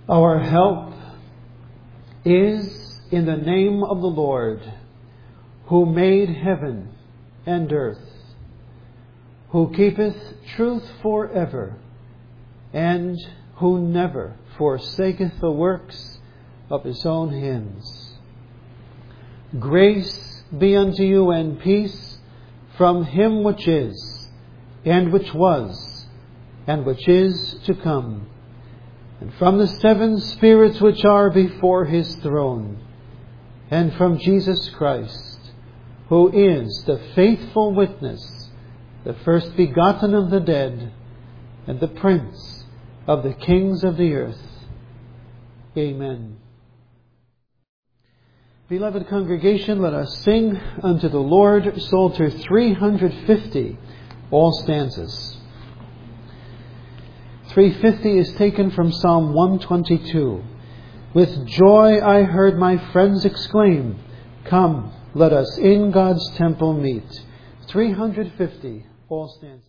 Our help is in the name of the Lord, who made heaven and earth, who keepeth truth forever, and who never forsaketh the works of His own hands. Grace be unto you and peace from Him which is, and which was, and which is to come, and from the 7 spirits which are before His throne, and from Jesus Christ, who is the faithful witness, the first begotten of the dead, and the Prince of the kings of the earth. Amen. Beloved congregation, let us sing unto the Lord Psalter 350, all stanzas. 350 is taken from Psalm 122. With joy I heard my friends exclaim, come, let us in God's temple meet. 350, all stanzas.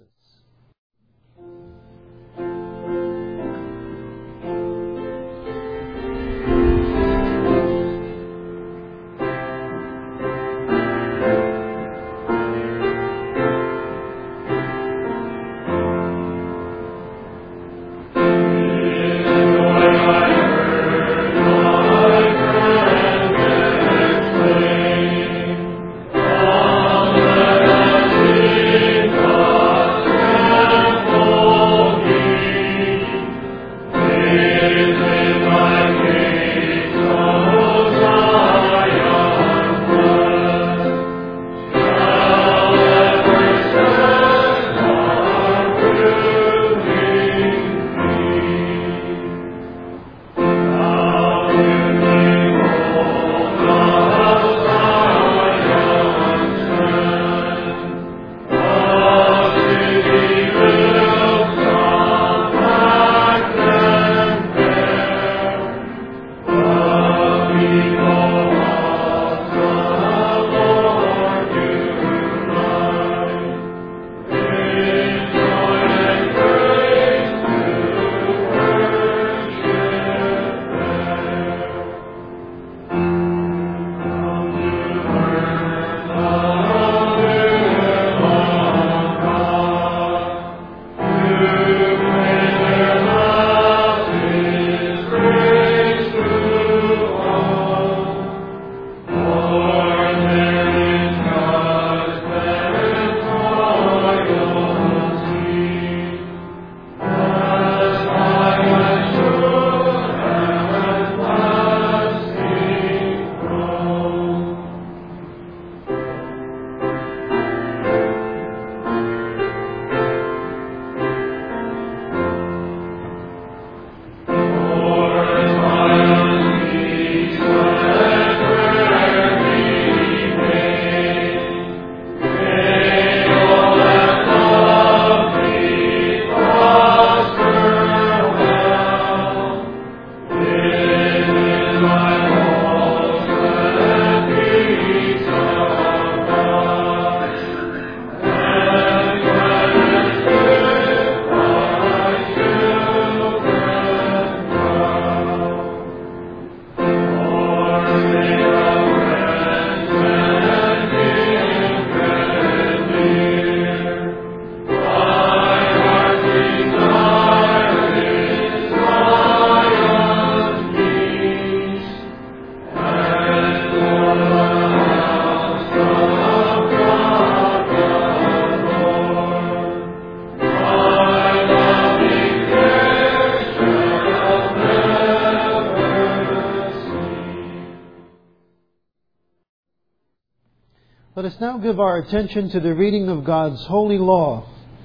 Let us now give our attention to the reading of God's holy law.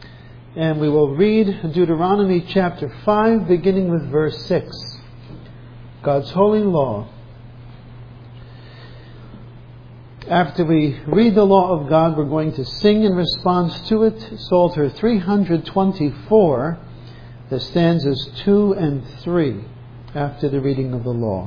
And we will read Deuteronomy chapter 5, beginning with verse 6. God's holy law. After we read the law of God, we're going to sing in response to it, Psalter 324, the stanzas 2 and 3, after the reading of the law.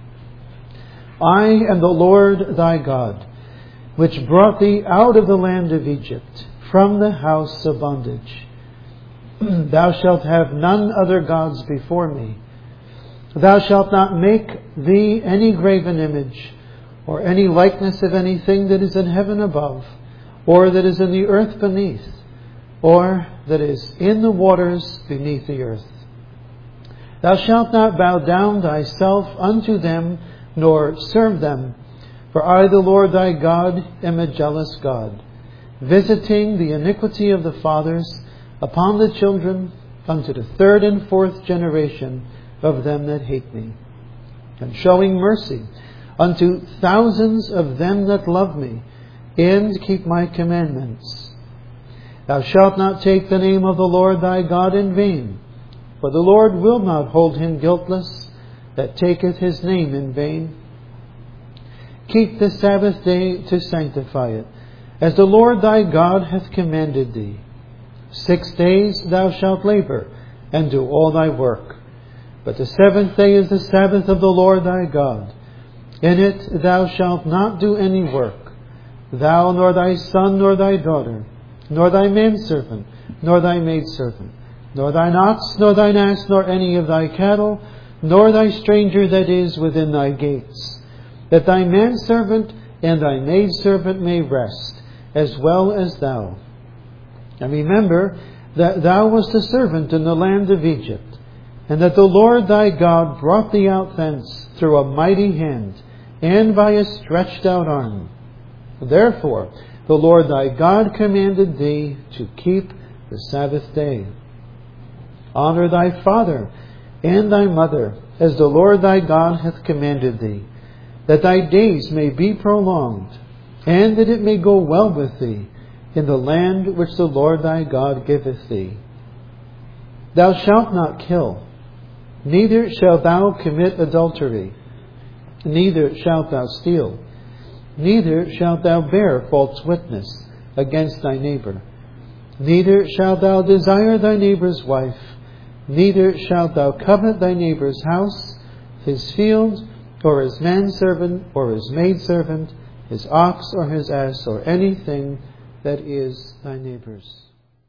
I am the Lord thy God, which brought thee out of the land of Egypt, from the house of bondage. Thou shalt have none other gods before me. Thou shalt not make thee any graven image, or any likeness of anything that is in heaven above, or that is in the earth beneath, or that is in the waters beneath the earth. Thou shalt not bow down thyself unto them, nor serve them. For I, the Lord thy God, am a jealous God, visiting the iniquity of the fathers upon the children unto the third and fourth generation of them that hate me, and showing mercy unto thousands of them that love me, and keep my commandments. Thou shalt not take the name of the Lord thy God in vain, for the Lord will not hold him guiltless that taketh his name in vain. Keep the Sabbath day to sanctify it, as the Lord thy God hath commanded thee. 6 days thou shalt labor, and do all thy work. But the seventh day is the Sabbath of the Lord thy God. In it thou shalt not do any work, thou, nor thy son, nor thy daughter, nor thy manservant, nor thy maidservant, nor thine ox, nor thine ass, nor any of thy cattle, nor thy stranger that is within thy gates, that thy manservant and thy maidservant may rest, as well as thou. And remember that thou wast a servant in the land of Egypt, and that the Lord thy God brought thee out thence through a mighty hand, and by a stretched out arm. Therefore the Lord thy God commanded thee to keep the Sabbath day. Honor thy father and thy mother, as the Lord thy God hath commanded thee, that thy days may be prolonged, and that it may go well with thee in the land which the Lord thy God giveth thee. Thou shalt not kill, neither shalt thou commit adultery, neither shalt thou steal, neither shalt thou bear false witness against thy neighbor, neither shalt thou desire thy neighbor's wife, neither shalt thou covet thy neighbor's house, his field, or his manservant, or his maidservant, his ox, or his ass, or anything that is thy neighbor's.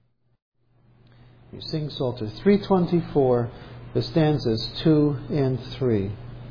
You sing Psalter 324, the stanzas 2 and 3.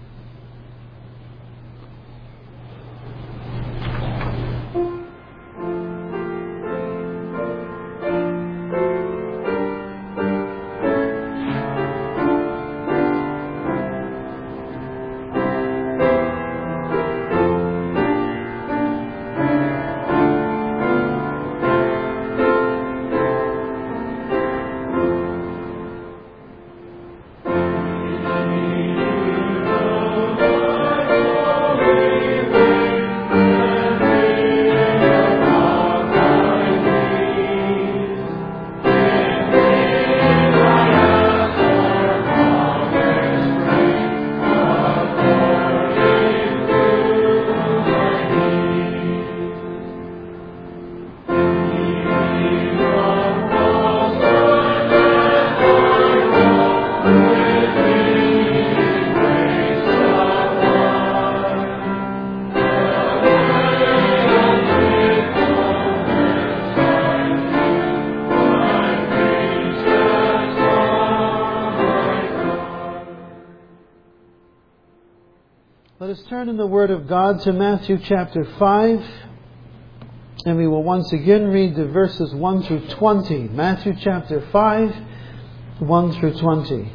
Let us turn in the Word of God to Matthew chapter 5, and we will once again read the verses 1 through 20. Matthew chapter 5, 1 through 20.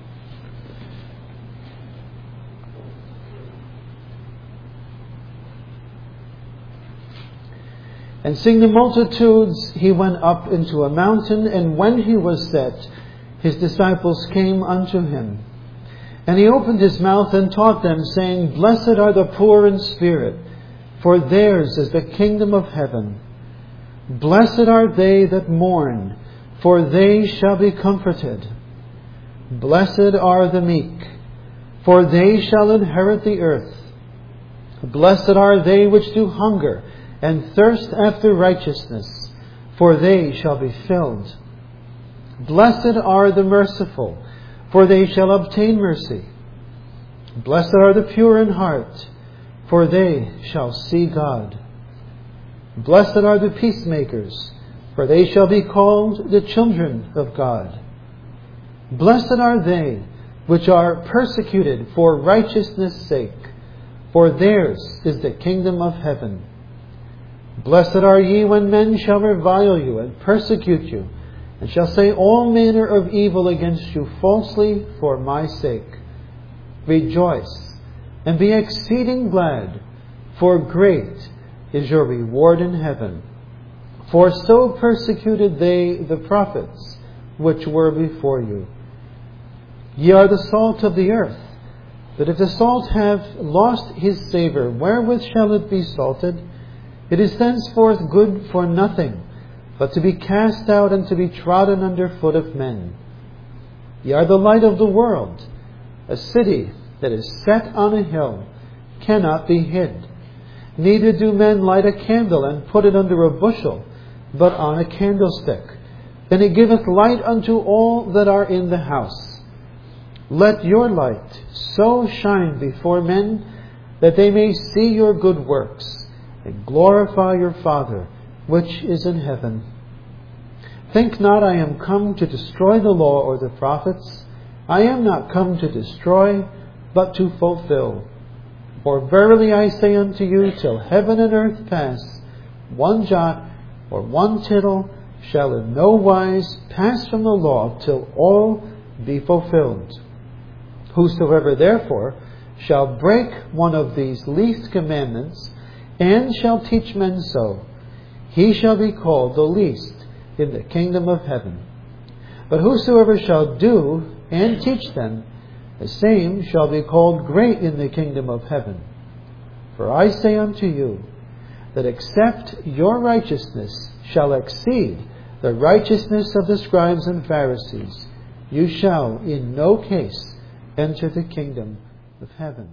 And seeing the multitudes, he went up into a mountain, and when he was set, his disciples came unto him. And he opened his mouth and taught them, saying, Blessed are the poor in spirit, for theirs is the kingdom of heaven. Blessed are they that mourn, for they shall be comforted. Blessed are the meek, for they shall inherit the earth. Blessed are they which do hunger and thirst after righteousness, for they shall be filled. Blessed are the merciful, for they shall obtain mercy. Blessed are the pure in heart, for they shall see God. Blessed are the peacemakers, for they shall be called the children of God. Blessed are they which are persecuted for righteousness' sake, for theirs is the kingdom of heaven. Blessed are ye when men shall revile you and persecute you, and shall say all manner of evil against you falsely for my sake. Rejoice, and be exceeding glad, for great is your reward in heaven. For so persecuted they the prophets which were before you. Ye are the salt of the earth. But if the salt have lost his savour, wherewith shall it be salted? It is thenceforth good for nothing, but to be cast out and to be trodden under foot of men. Ye are the light of the world. A city that is set on a hill cannot be hid. Neither do men light a candle and put it under a bushel, but on a candlestick. Then it giveth light unto all that are in the house. Let your light so shine before men, that they may see your good works, and glorify your Father which is in heaven. Think not I am come to destroy the law or the prophets. I am not come to destroy, but to fulfill. For verily I say unto you, till heaven and earth pass, one jot or one tittle shall in no wise pass from the law, till all be fulfilled. Whosoever therefore shall break one of these least commandments, and shall teach men so, he shall be called the least in the kingdom of heaven. But whosoever shall do and teach them, the same shall be called great in the kingdom of heaven. For I say unto you, that except your righteousness shall exceed the righteousness of the scribes and Pharisees, you shall in no case enter the kingdom of heaven.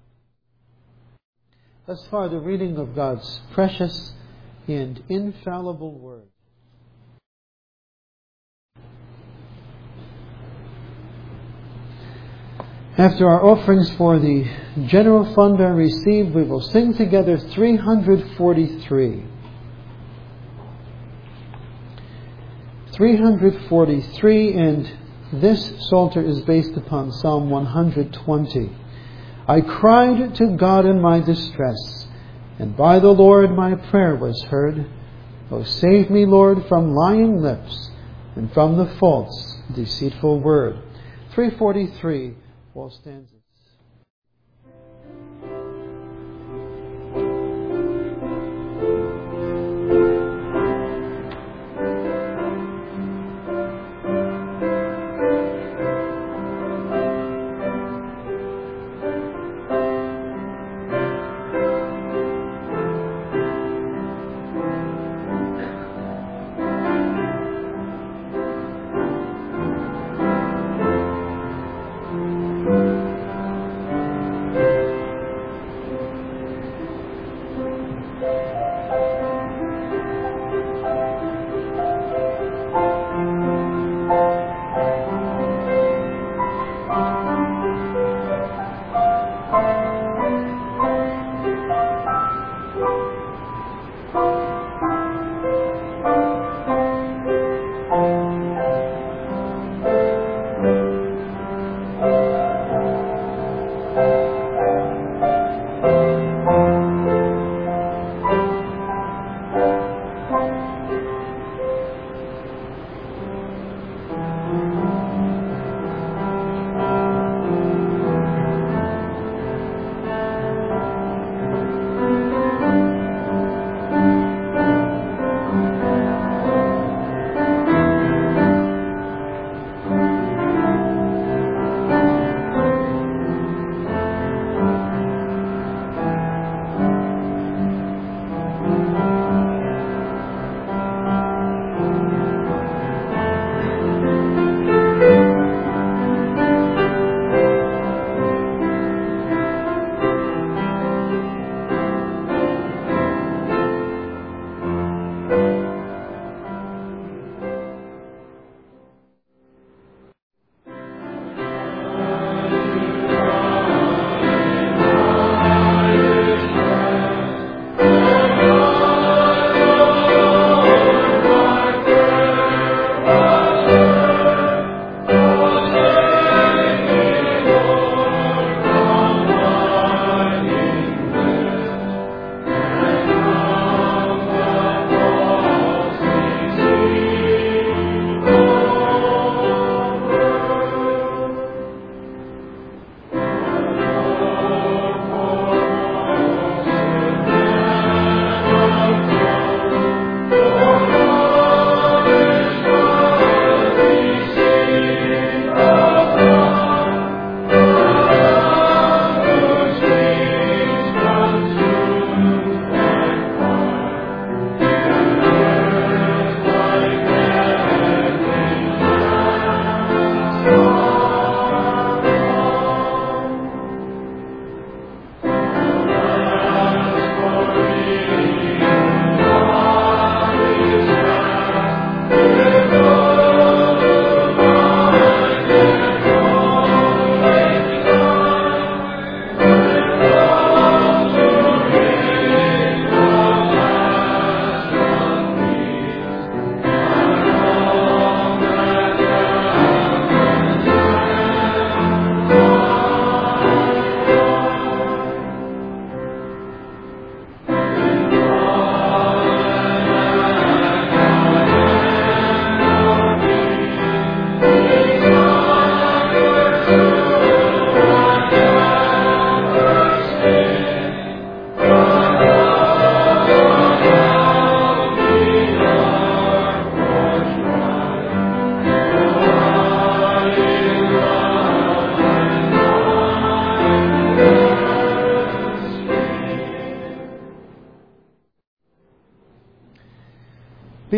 Thus far, the reading of God's precious and infallible Word. After our offerings for the general fund are received, we will sing together 343. 343, and this psalter is based upon Psalm 120. I cried to God in my distress, and by the Lord my prayer was heard. O save me, Lord, from lying lips, and from the false, deceitful word. 343, all stanzas.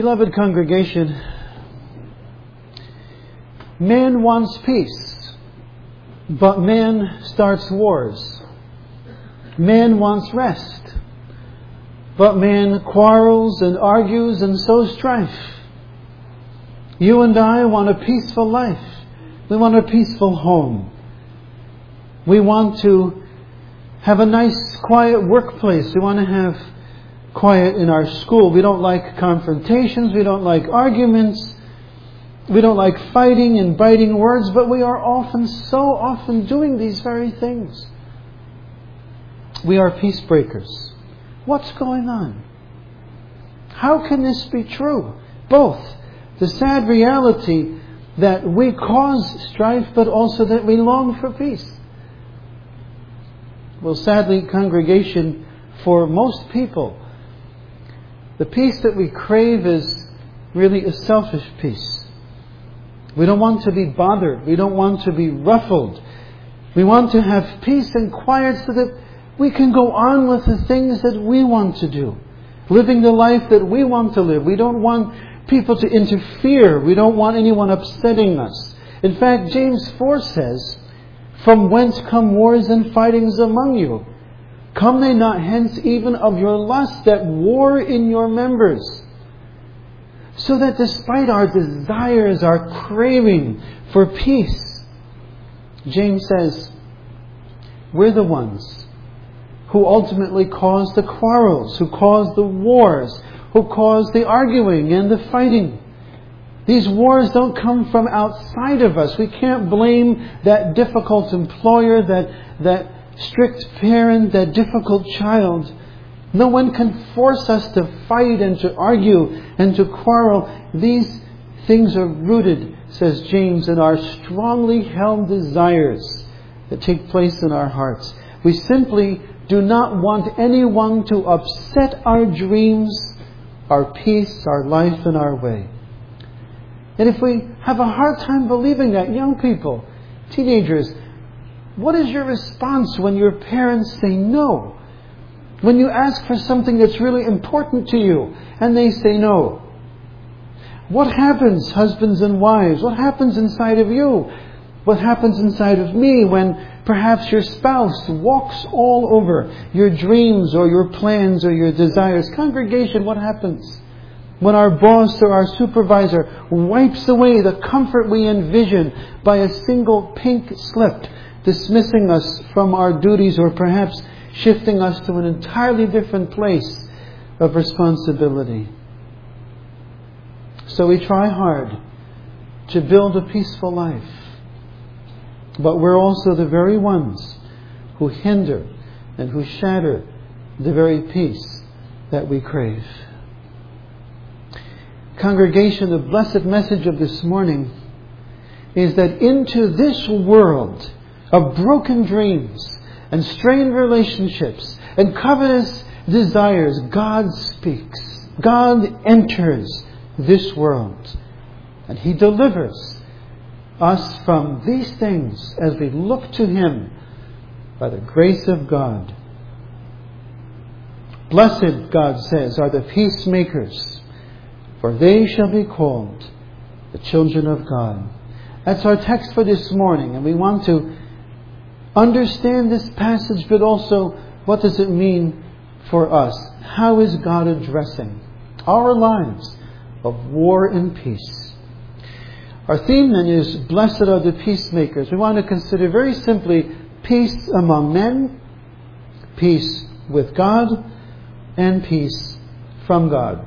Beloved congregation, man wants peace, but man starts wars. Man wants rest, but man quarrels and argues and sows strife. You and I want a peaceful life. We want a peaceful home. We want to have a nice, quiet workplace. We want to have quiet in our school. We don't like confrontations. We don't like arguments. We don't like fighting and biting words, but we are so often doing these very things. We are peace breakers. What's going on? How can this be true? Both the sad reality that we cause strife, but also that we long for peace. Well, sadly, congregation, for most people, the peace that we crave is really a selfish peace. We don't want to be bothered. We don't want to be ruffled. We want to have peace and quiet so that we can go on with the things that we want to do, living the life that we want to live. We don't want people to interfere. We don't want anyone upsetting us. In fact, James 4 says, "From whence come wars and fightings among you? Come they not hence even of your lust that war in your members?" So that despite our desires, our craving for peace, James says, we're the ones who ultimately cause the quarrels, who cause the wars, who cause the arguing and the fighting. These wars don't come from outside of us. We can't blame that difficult employer, that strict parent, that difficult child. No one can force us to fight and to argue and to quarrel. These things are rooted, says James, in our strongly held desires that take place in our hearts. We simply do not want anyone to upset our dreams, our peace, our life, and our way. And if we have a hard time believing that, young people, teenagers, what is your response when your parents say no? When you ask for something that's really important to you and they say no? What happens, husbands and wives? What happens inside of you? What happens inside of me when perhaps your spouse walks all over your dreams or your plans or your desires? Congregation, what happens when our boss or our supervisor wipes away the comfort we envision by a single pink slip, dismissing us from our duties or perhaps shifting us to an entirely different place of responsibility? So we try hard to build a peaceful life, but we're also the very ones who hinder and who shatter the very peace that we crave. Congregation, the blessed message of this morning is that into this world of broken dreams and strained relationships and covetous desires, God speaks. God enters this world, and He delivers us from these things as we look to Him by the grace of God. Blessed, God says, are the peacemakers, for they shall be called the children of God. That's our text for this morning, and we want to understand this passage, but also what does it mean for us? How is God addressing our lives of war and peace? Our theme then is, blessed are the peacemakers. We want to consider very simply peace among men, peace with God, and peace from God.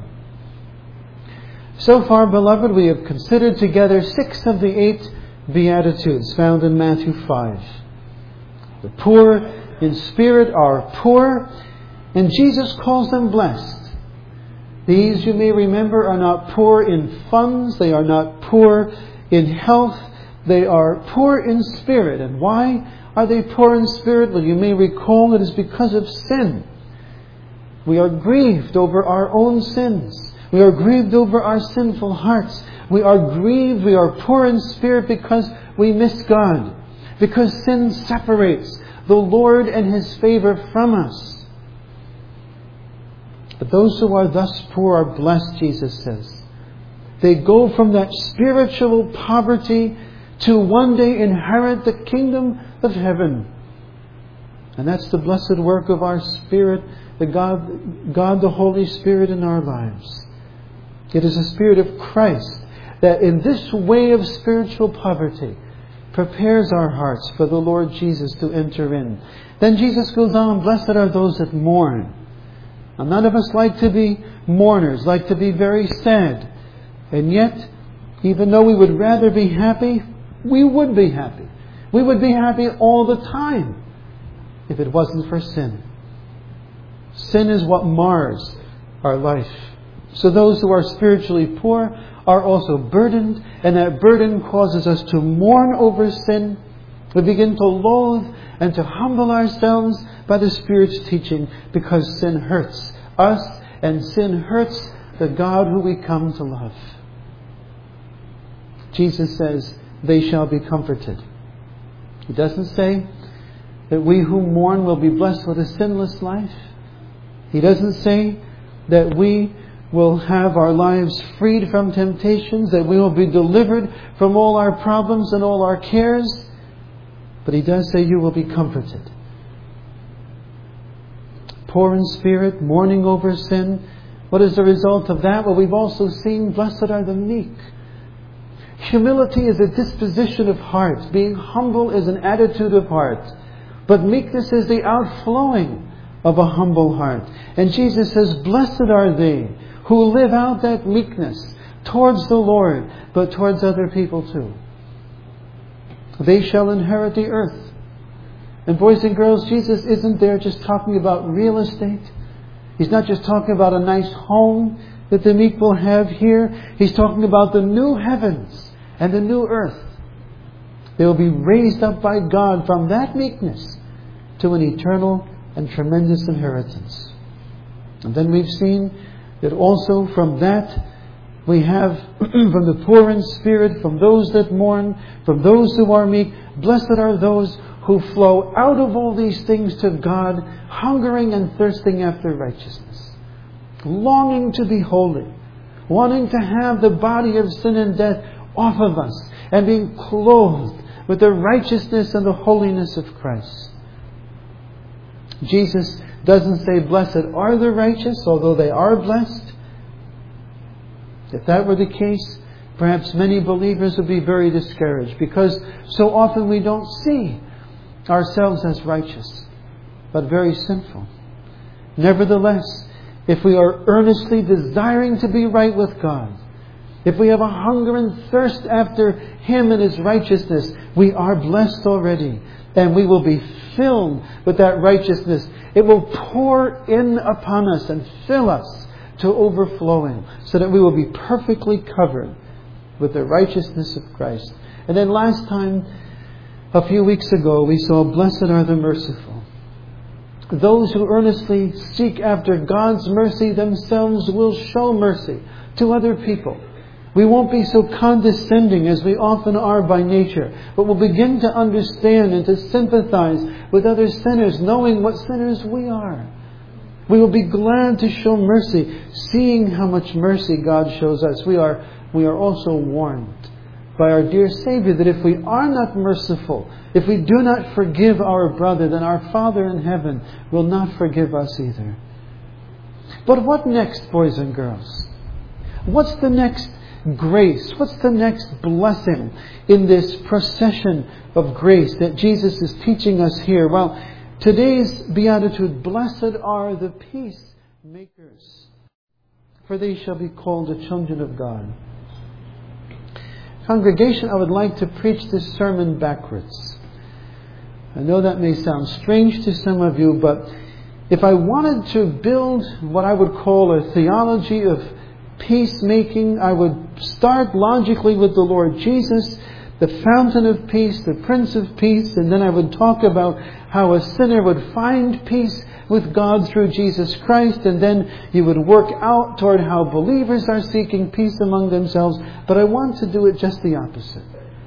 So far, beloved, we have considered together 6 of the 8 Beatitudes found in Matthew 5. The poor in spirit are poor, and Jesus calls them blessed. These, you may remember, are not poor in funds. They are not poor in health. They are poor in spirit. And why are they poor in spirit? Well, you may recall it is because of sin. We are grieved over our own sins. We are grieved over our sinful hearts. We are grieved, we are poor in spirit because we miss God. Because sin separates the Lord and His favor from us. But those who are thus poor are blessed, Jesus says. They go from that spiritual poverty to one day inherit the kingdom of heaven. And that's the blessed work of our Spirit, the God the Holy Spirit in our lives. It is the Spirit of Christ that in this way of spiritual poverty prepares our hearts for the Lord Jesus to enter in. Then Jesus goes on, blessed are those that mourn. Now, none of us like to be mourners, like to be very sad. And yet, even though we would rather be happy, we would be happy. We would be happy all the time if it wasn't for sin. Sin is what mars our life. So those who are spiritually poor are also burdened, and that burden causes us to mourn over sin. We begin to loathe and to humble ourselves by the Spirit's teaching, because sin hurts us and sin hurts the God who we come to love. Jesus says, they shall be comforted. He doesn't say that we who mourn will be blessed with a sinless life. He doesn't say that we will have our lives freed from temptations, that we will be delivered from all our problems and all our cares. But He does say you will be comforted. Poor in spirit, mourning over sin. What is the result of that? Well, we've also seen, blessed are the meek. Humility is a disposition of heart. Being humble is an attitude of heart. But meekness is the outflowing of a humble heart. And Jesus says, blessed are they who live out that meekness towards the Lord, but towards other people too. They shall inherit the earth. And boys and girls, Jesus isn't there just talking about real estate. He's not just talking about a nice home that the meek will have here. He's talking about the new heavens and the new earth. They will be raised up by God from that meekness to an eternal and tremendous inheritance. And then we've seen that also from that we have from the poor in spirit, from those that mourn, from those who are meek, blessed are those who flow out of all these things to God, hungering and thirsting after righteousness, longing to be holy, wanting to have the body of sin and death off of us, and being clothed with the righteousness and the holiness of Christ. Jesus doesn't say, blessed are the righteous, although they are blessed. If that were the case, perhaps many believers would be very discouraged, because so often we don't see ourselves as righteous, but very sinful. Nevertheless, if we are earnestly desiring to be right with God, if we have a hunger and thirst after Him and His righteousness, we are blessed already. And we will be filled with that righteousness. It will pour in upon us and fill us to overflowing, so that we will be perfectly covered with the righteousness of Christ. And then last time, a few weeks ago, we saw, blessed are the merciful. Those who earnestly seek after God's mercy themselves will show mercy to other people. We won't be so condescending as we often are by nature, but we'll begin to understand and to sympathize with other sinners, knowing what sinners we are. We will be glad to show mercy, seeing how much mercy God shows us. We are also warned by our dear Savior that if we are not merciful, if we do not forgive our brother, then our Father in heaven will not forgive us either. But what next, boys and girls? What's the next grace? What's the next blessing in this procession of grace that Jesus is teaching us here? Well, today's beatitude, blessed are the peacemakers, for they shall be called the children of God. Congregation, I would like to preach this sermon backwards. I know that may sound strange to some of you, but if I wanted to build what I would call a theology of peacemaking, I would start logically with the Lord Jesus, the fountain of peace, the Prince of Peace, and then I would talk about how a sinner would find peace with God through Jesus Christ, and then you would work out toward how believers are seeking peace among themselves. But I want to do it just the opposite.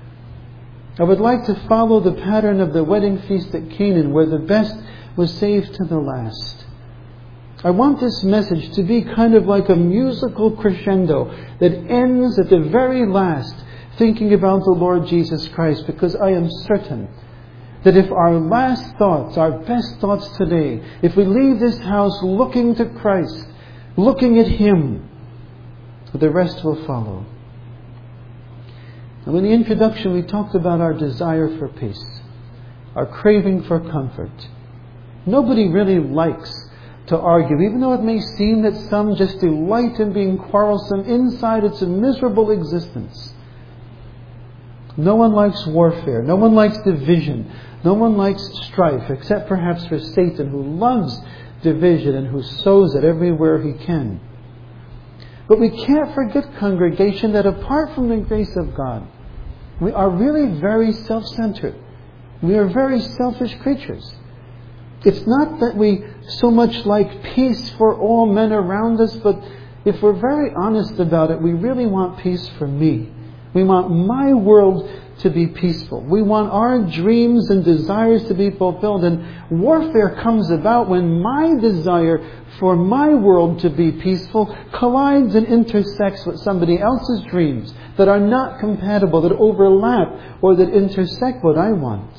I would like to follow the pattern of the wedding feast at Canaan, where the best was saved to the last. I want this message to be kind of like a musical crescendo that ends at the very last thinking about the Lord Jesus Christ, because I am certain that if our last thoughts, our best thoughts today, if we leave this house looking to Christ, looking at Him, the rest will follow. Now, in the introduction, we talked about our desire for peace, our craving for comfort. Nobody really likes to argue, even though it may seem that some just delight in being quarrelsome. Inside, it's a miserable existence. No one likes warfare. No one likes division. No one likes strife, except perhaps for Satan, who loves division and who sows it everywhere he can. But we can't forget, congregation, that apart from the grace of God, we are really very self-centered. We are very selfish creatures. It's not that we so much like peace for all men around us, but if we're very honest about it, we really want peace for me. We want my world to be peaceful. We want our dreams and desires to be fulfilled. And warfare comes about when my desire for my world to be peaceful collides and intersects with somebody else's dreams that are not compatible, that overlap, or that intersect what I want.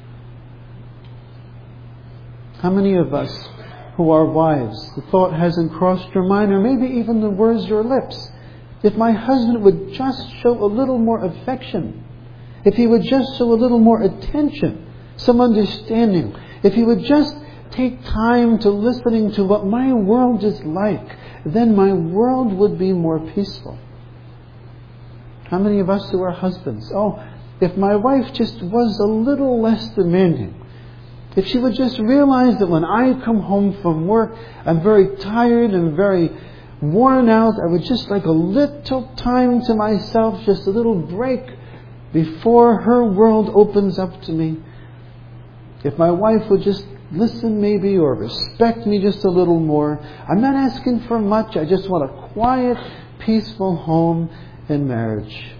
How many of us who are wives, the thought hasn't crossed your mind, or maybe even the words your lips, if my husband would just show a little more affection, if he would just show a little more attention, some understanding, if he would just take time to listening to what my world is like, then my world would be more peaceful. How many of us who are husbands, if my wife just was a little less demanding, if she would just realize that when I come home from work, I'm very tired and very worn out, I would just like a little time to myself, just a little break before her world opens up to me. If my wife would just listen maybe, or respect me just a little more. I'm not asking for much. I just want a quiet, peaceful home and marriage.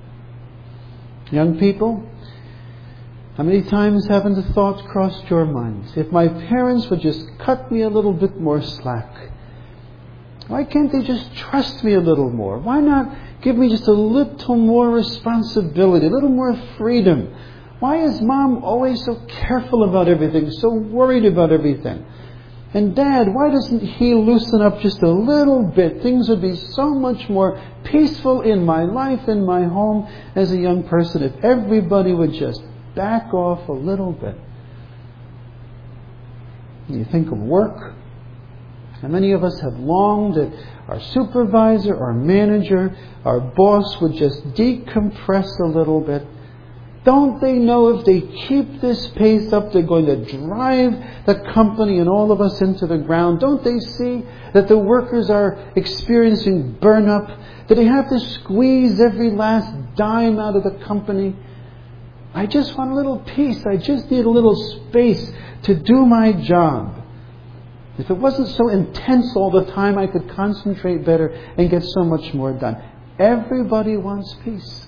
Young people, how many times haven't the thoughts crossed your minds? If my parents would just cut me a little bit more slack. Why can't they just trust me a little more? Why not give me just a little more responsibility, a little more freedom? Why is Mom always so careful about everything, so worried about everything? And Dad, why doesn't he loosen up just a little bit? Things would be so much more peaceful in my life, in my home as a young person, if everybody would just back off a little bit. You think of work. How many of us have longed that our supervisor, our manager, our boss would just decompress a little bit? Don't they know if they keep this pace up, they're going to drive the company and all of us into the ground? Don't they see that the workers are experiencing burn-up, that they have to squeeze every last dime out of the company? I just want a little peace. I just need a little space to do my job. If it wasn't so intense all the time, I could concentrate better and get so much more done. Everybody wants peace.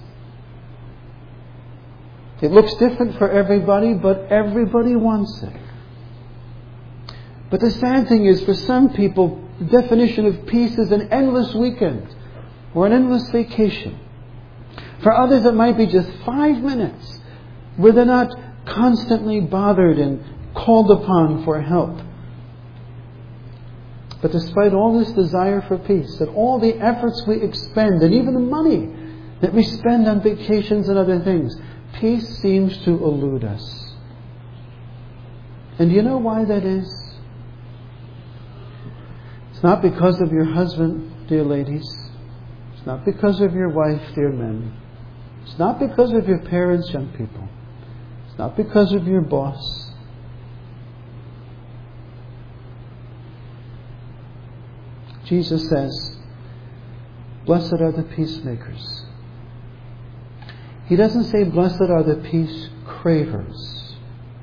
It looks different for everybody, but everybody wants it. But the sad thing is, for some people, the definition of peace is an endless weekend or an endless vacation. For others, it might be just 5 minutes where they're not constantly bothered and called upon for help. But despite all this desire for peace, and all the efforts we expend, and even the money that we spend on vacations and other things, peace seems to elude us. And do you know why that is? It's not because of your husband, dear ladies. It's not because of your wife, dear men. It's not because of your parents, young people. It's not because of your boss. Jesus says, "Blessed are the peacemakers." He doesn't say, "Blessed are the peace cravers."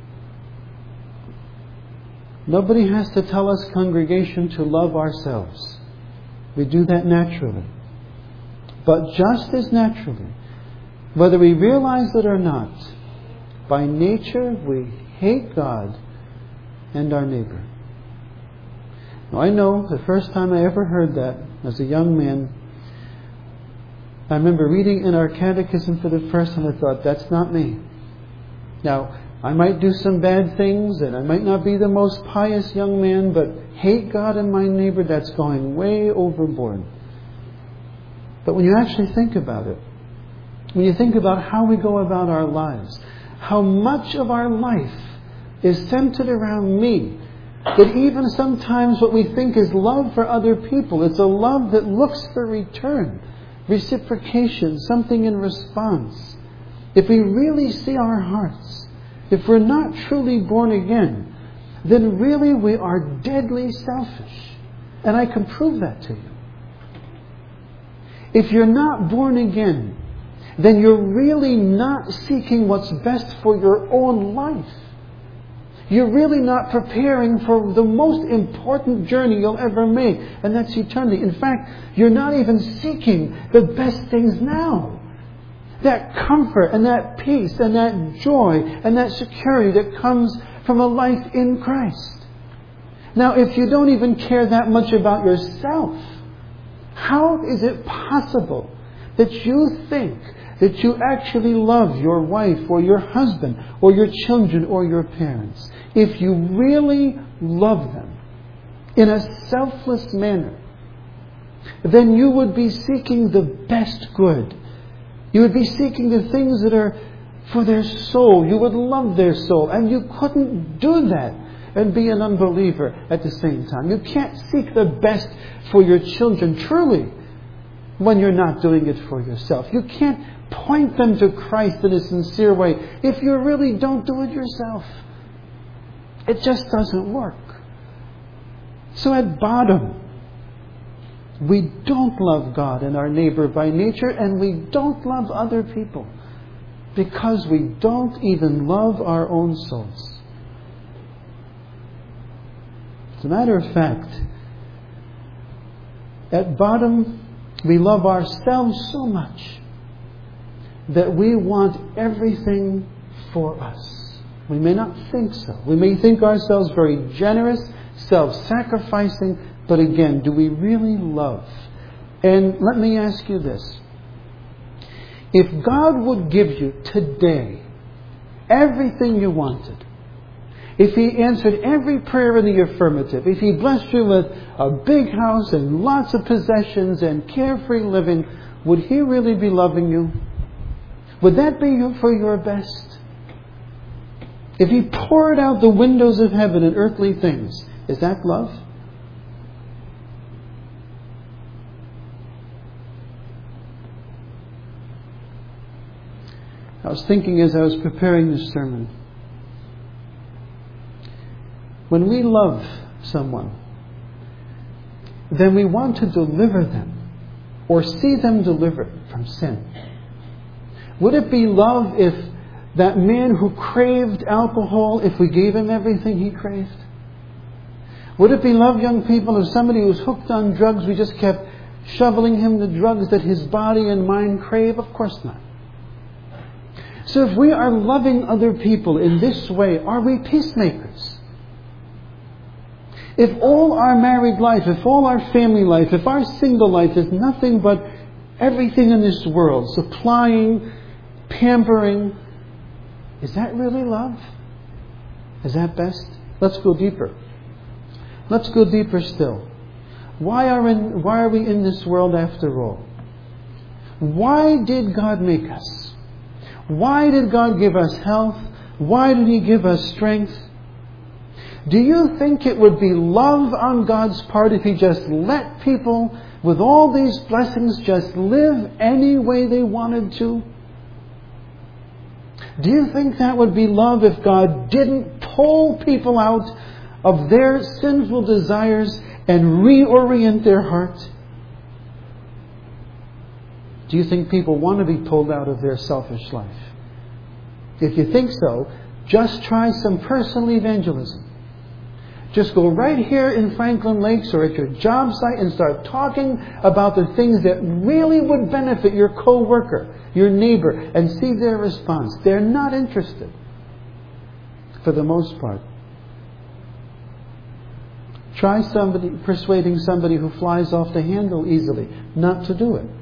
Nobody has to tell us, congregation, to love ourselves. We do that naturally. But just as naturally, whether we realize it or not, by nature we hate God and our neighbor. Now, I know the first time I ever heard that as a young man, I remember reading in our catechism for the first time. I thought, that's not me. Now, I might do some bad things and I might not be the most pious young man, but hate God and my neighbor, that's going way overboard. But when you actually think about it, when you think about how we go about our lives, how much of our life is centered around me, that even sometimes what we think is love for other people, it's a love that looks for return, reciprocation, something in response. If we really see our hearts, if we're not truly born again, then really we are deadly selfish. And I can prove that to you. If you're not born again, then you're really not seeking what's best for your own life. You're really not preparing for the most important journey you'll ever make, and that's eternity. In fact, you're not even seeking the best things now. That comfort and that peace and that joy and that security that comes from a life in Christ. Now, if you don't even care that much about yourself, how is it possible that you think that you actually love your wife or your husband or your children or your parents? If you really love them in a selfless manner, then you would be seeking the best good. You would be seeking the things that are for their soul. You would love their soul. And you couldn't do that and be an unbeliever at the same time. You can't seek the best for your children truly when you're not doing it for yourself. You can't point them to Christ in a sincere way if you really don't do it yourself. It just doesn't work. So at bottom, we don't love God and our neighbor by nature, and we don't love other people because we don't even love our own souls. As a matter of fact, at bottom, we love ourselves so much that we want everything for us. We may not think so. We may think ourselves very generous, self-sacrificing, but again, do we really love? And let me ask you this. If God would give you today everything you wanted, if He answered every prayer in the affirmative, if He blessed you with a big house and lots of possessions and carefree living, would He really be loving you? Would that be for your best? If He poured out the windows of heaven and earthly things, is that love? I was thinking as I was preparing this sermon, when we love someone, then we want to deliver them or see them delivered from sin. Would it be love if that man who craved alcohol, if we gave him everything he craved? Would it be love, young people, if somebody who was hooked on drugs, we just kept shoveling him the drugs that his body and mind crave? Of course not. So if we are loving other people in this way, are we peacemakers? If all our married life, if all our family life, if our single life is nothing but everything in this world, supplying, pampering, is that really love? Is that best? Let's go deeper. Let's go deeper still. Why are we in this world after all? Why did God make us? Why did God give us health? Why did He give us strength? Do you think it would be love on God's part if He just let people with all these blessings just live any way they wanted to? Do you think that would be love if God didn't pull people out of their sinful desires and reorient their heart? Do you think people want to be pulled out of their selfish life? If you think so, just try some personal evangelism. Just go right here in Franklin Lakes or at your job site and start talking about the things that really would benefit your co-worker, your neighbor, and see their response. They're not interested, for the most part. Try persuading somebody who flies off the handle easily not to do it.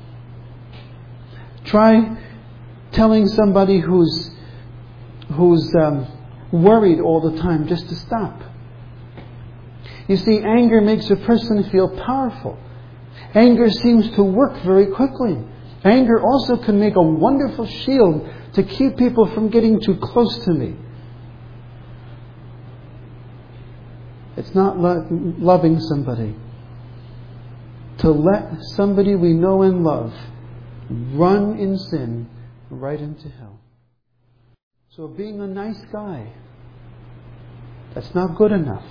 Try telling somebody who's worried all the time just to stop. You see, anger makes a person feel powerful. Anger seems to work very quickly. Anger also can make a wonderful shield to keep people from getting too close to me. It's not loving somebody to let somebody we know and love run in sin right into hell. So being a nice guy, that's not good enough.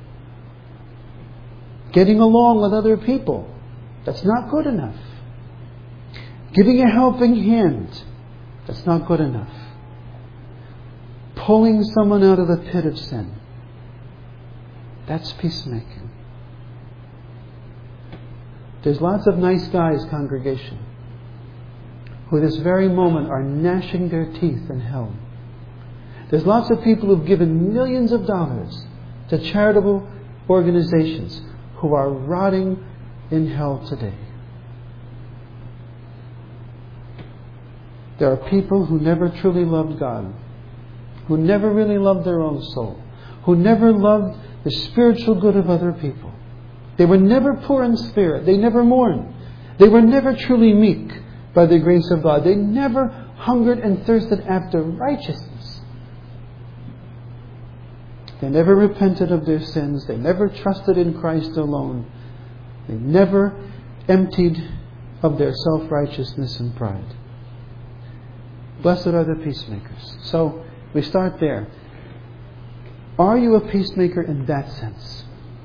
Getting along with other people, that's not good enough. Giving a helping hand, that's not good enough. Pulling someone out of the pit of sin, that's peacemaking. There's lots of nice guys, congregation, who this very moment are gnashing their teeth in hell. There's lots of people who've given millions of dollars to charitable organizations who are rotting in hell today. There are people who never truly loved God, who never really loved their own soul, who never loved the spiritual good of other people. They were never poor in spirit. They never mourned. They were never truly meek by the grace of God. They never hungered and thirsted after righteousness. They never repented of their sins. They never trusted in Christ alone. They never emptied of their self-righteousness and pride. Blessed are the peacemakers. So we start there. Are you a peacemaker in that sense?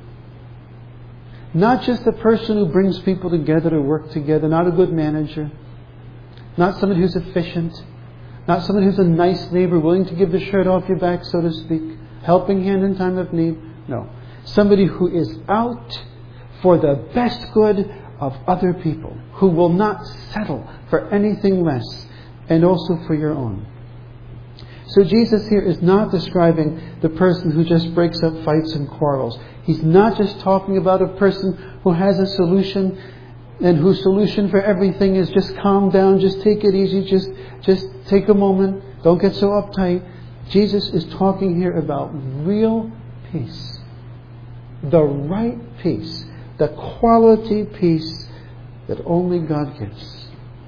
Not just a person who brings people together to work together, not a good manager, not someone who's efficient, not someone who's a nice neighbor, willing to give the shirt off your back, so to speak, helping hand in time of need. No. Somebody who is out for the best good of other people, who will not settle for anything less, and also for your own. So Jesus here is not describing the person who just breaks up fights and quarrels. He's not just talking about a person who has a solution and whose solution for everything is just calm down, just take it easy, just take a moment, don't get so uptight. Jesus is talking here about real peace. The right peace. The quality peace that only God gives.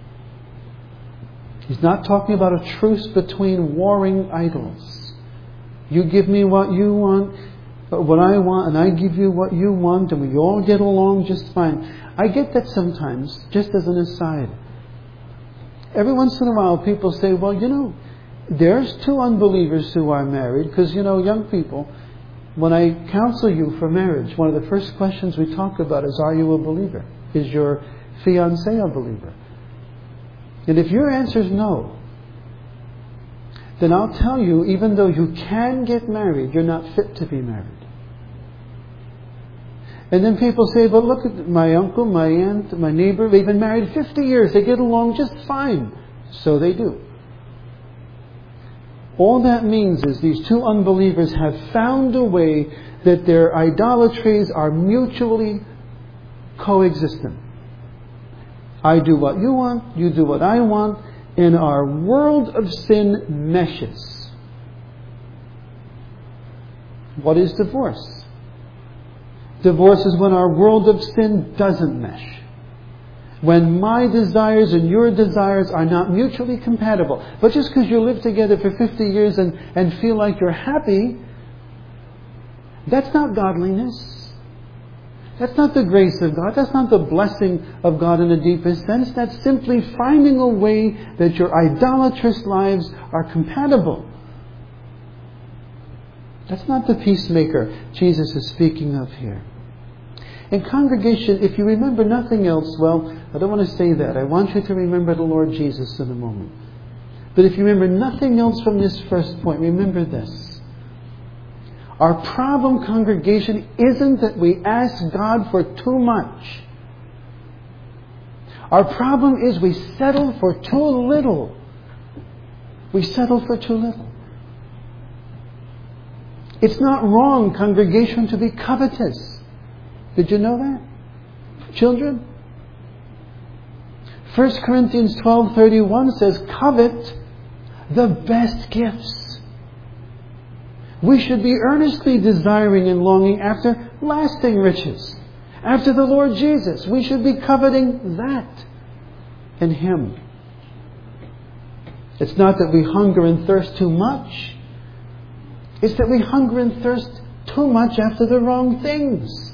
He's not talking about a truce between warring idols. You give me what you want, what I want, and I give you what you want, and we all get along just fine. I get that sometimes, just as an aside. Every once in a while people say, well, there's two unbelievers who are married, because, young people, when I counsel you for marriage, one of the first questions we talk about is, are you a believer? Is your fiancé a believer? And if your answer is no, then I'll tell you, even though you can get married, you're not fit to be married. And then people say, but look at my uncle, my aunt, my neighbor, they've been married 50 years, they get along just fine. So they do. All that means is these two unbelievers have found a way that their idolatries are mutually coexistent. I do what you want, you do what I want, and our world of sin meshes. What is divorce? Divorce is when our world of sin doesn't mesh. When my desires and your desires are not mutually compatible. But just because you live together for 50 years and feel like you're happy, that's not godliness. That's not the grace of God. That's not the blessing of God in the deepest sense. That's simply finding a way that your idolatrous lives are compatible. That's not the peacemaker Jesus is speaking of here. In congregation, if you remember nothing else, well, I don't want to say that. I want you to remember the Lord Jesus in a moment. But if you remember nothing else from this first point, remember this. Our problem, congregation, isn't that we ask God for too much. Our problem is we settle for too little. We settle for too little. It's not wrong, congregation, to be covetous. Did you know that? Children? 1 Corinthians 12:31 says, covet the best gifts. We should be earnestly desiring and longing after lasting riches, after the Lord Jesus. We should be coveting that in Him. It's not that we hunger and thirst too much. It's that we hunger and thirst too much after the wrong things.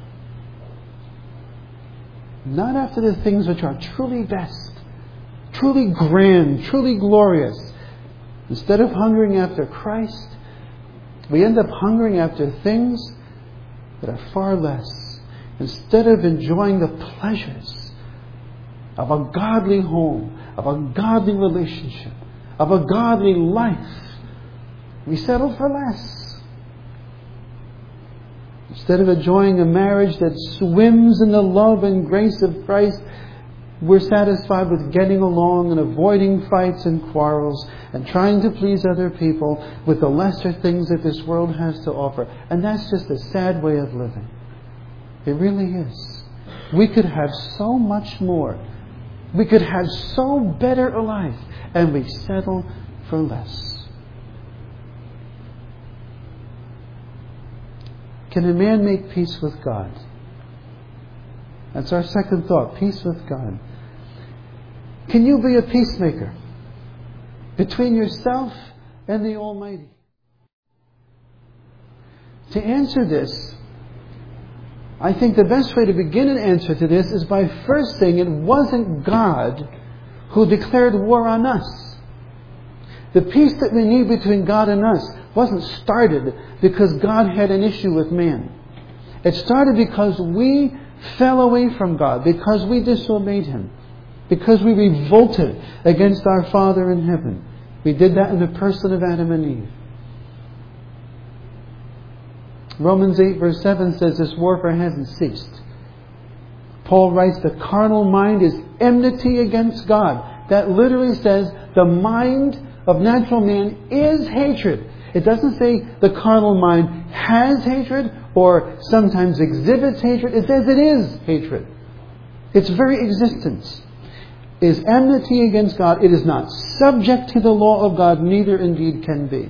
Not after the things which are truly best, truly grand, truly glorious. Instead of hungering after Christ, we end up hungering after things that are far less. Instead of enjoying the pleasures of a godly home, of a godly relationship, of a godly life, we settle for less. Instead of enjoying a marriage that swims in the love and grace of Christ, we're satisfied with getting along and avoiding fights and quarrels and trying to please other people with the lesser things that this world has to offer. And that's just a sad way of living. It really is. We could have so much more. We could have so better a life, and we settle for less. Can a man make peace with God? That's our second thought, peace with God. Can you be a peacemaker between yourself and the Almighty? To answer this, I think the best way to begin an answer to this is by first saying it wasn't God who declared war on us. The peace that we need between God and us wasn't started because God had an issue with man. It started because we fell away from God, because we disobeyed Him, because we revolted against our Father in heaven. We did that in the person of Adam and Eve. Romans 8 verse 7 says this warfare hasn't ceased. Paul writes, the carnal mind is enmity against God. That literally says the mind of natural man is hatred. It doesn't say the carnal mind has hatred or sometimes exhibits hatred. It says it is hatred. Its very existence is enmity against God. It is not subject to the law of God, neither indeed can be.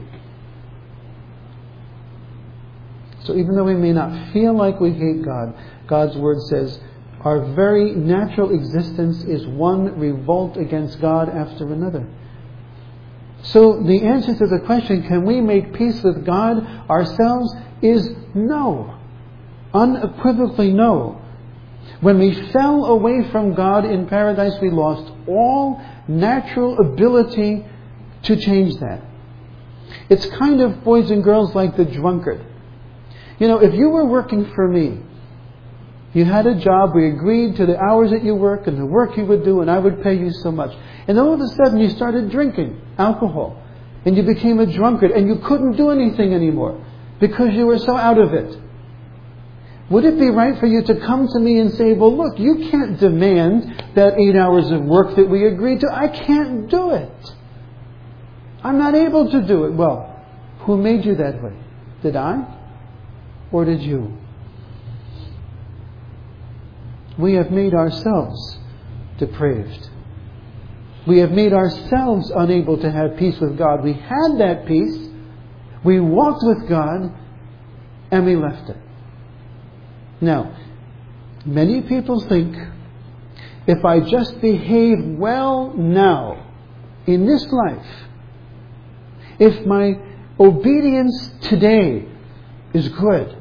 So even though we may not feel like we hate God, God's Word says our very natural existence is one revolt against God after another. So the answer to the question, can we make peace with God ourselves, is no. Unequivocally no. When we fell away from God in paradise, we lost all natural ability to change that. It's kind of, boys and girls, like the drunkard. You know, if you were working for me, you had a job, we agreed to the hours that you work and the work you would do, and I would pay you so much. And all of a sudden you started drinking alcohol, and you became a drunkard, and you couldn't do anything anymore because you were so out of it. Would it be right for you to come to me and say, well, look, you can't demand that 8 hours of work that we agreed to. I can't do it. I'm not able to do it. Well, who made you that way? Did I? Or did you? We have made ourselves depraved. We have made ourselves unable to have peace with God. We had that peace, we walked with God, and we left it. Now, many people think, if I just behave well now, in this life, if my obedience today is good,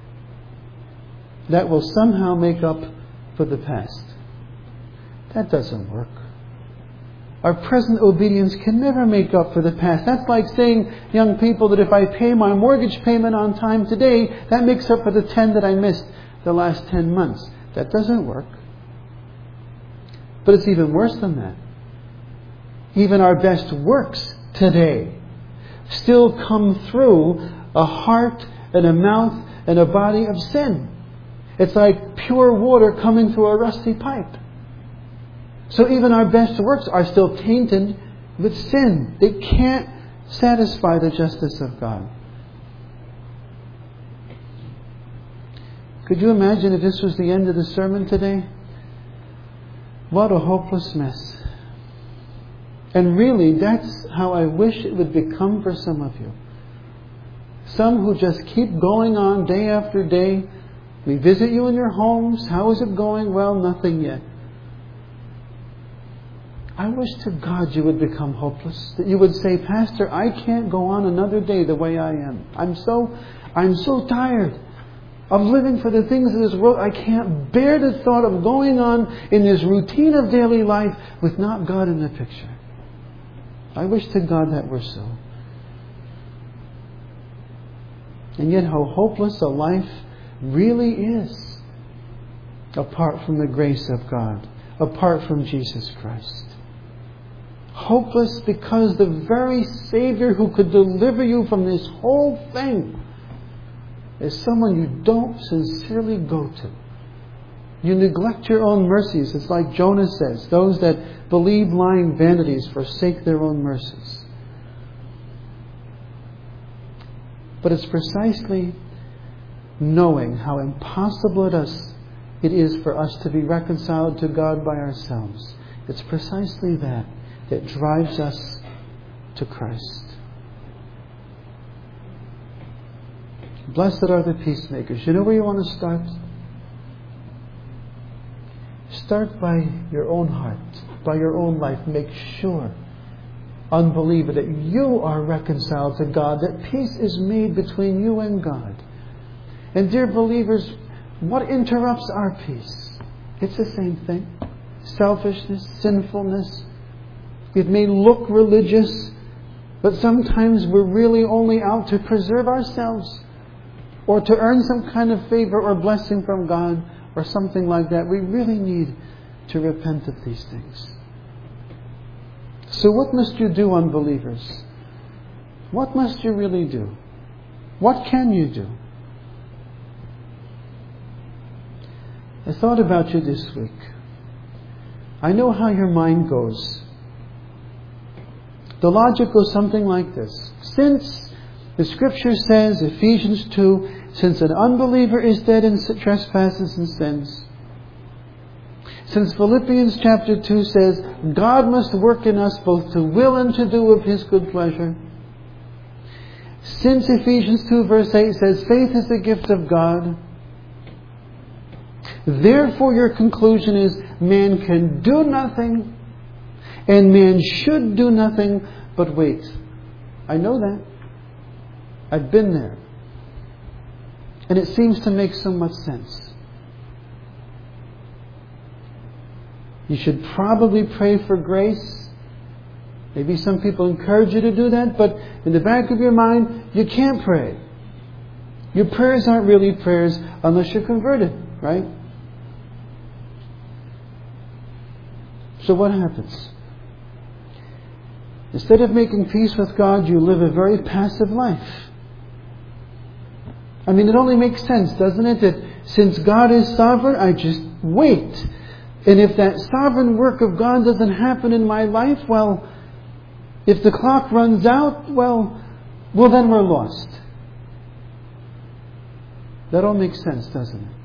that will somehow make up for the past. That doesn't work. Our present obedience can never make up for the past. That's like saying, young people, that if I pay my mortgage payment on time today, that makes up for the 10 that I missed the last 10 months. That doesn't work. But it's even worse than that. Even our best works today still come through a heart and a mouth and a body of sin. It's like pure water coming through a rusty pipe. So even our best works are still tainted with sin. They can't satisfy the justice of God. Could you imagine if this was the end of the sermon today? What a hopeless mess. And really, that's how I wish it would become for some of you. Some who just keep going on day after day. We visit you in your homes. How is it going? Well, nothing yet. I wish to God you would become hopeless. That you would say, Pastor, I can't go on another day the way I am. I'm so tired of living for the things of this world. I can't bear the thought of going on in this routine of daily life with not God in the picture. I wish to God that were so. And yet how hopeless a life really is apart from the grace of God, apart from Jesus Christ. Hopeless because the very Savior who could deliver you from this whole thing is someone you don't sincerely go to. You neglect your own mercies. It's like Jonah says, those that believe lying vanities forsake their own mercies. But it's precisely knowing how impossible it is for us to be reconciled to God by ourselves. It's precisely that drives us to Christ. Blessed are the peacemakers. You know where you want to start? Start by your own heart, by your own life. Make sure, unbeliever, that you are reconciled to God, that peace is made between you and God. And dear believers, what interrupts our peace? It's the same thing. Selfishness, sinfulness. It may look religious, but sometimes we're really only out to preserve ourselves or to earn some kind of favor or blessing from God or something like that. We really need to repent of these things. So what must you do, unbelievers? What must you really do? What can you do? I thought about you this week. I know how your mind goes. The logic goes something like this. Since the Scripture says, Ephesians 2, since an unbeliever is dead in trespasses and sins. Since Philippians chapter 2 says, God must work in us both to will and to do of His good pleasure. Since Ephesians 2 verse 8 says, faith is the gift of God. Therefore your conclusion is, man can do nothing and man should do nothing but wait. I know that. I've been there. And it seems to make so much sense. You should probably pray for grace. Maybe some people encourage you to do that, but in the back of your mind, you can't pray. Your prayers aren't really prayers unless you're converted, right? So what happens? Instead of making peace with God, you live a very passive life. I mean, it only makes sense, doesn't it? That since God is sovereign, I just wait. And if that sovereign work of God doesn't happen in my life, well, if the clock runs out, well, then we're lost. That all makes sense, doesn't it?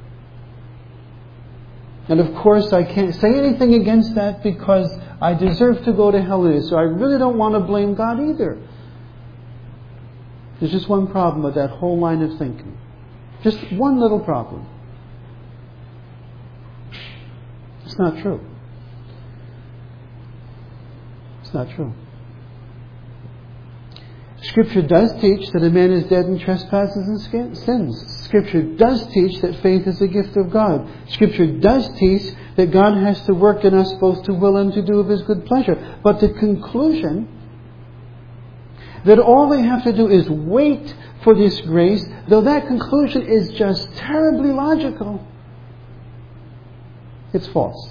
And of course, I can't say anything against that because I deserve to go to hell. So I really don't want to blame God either. There's just one problem with that whole line of thinking. Just one little problem. It's not true. It's not true. Scripture does teach that a man is dead in trespasses and sins. Scripture does teach that faith is a gift of God. Scripture does teach that God has to work in us both to will and to do of His good pleasure. But the conclusion that all they have to do is wait for this grace, though that conclusion is just terribly logical, it's false.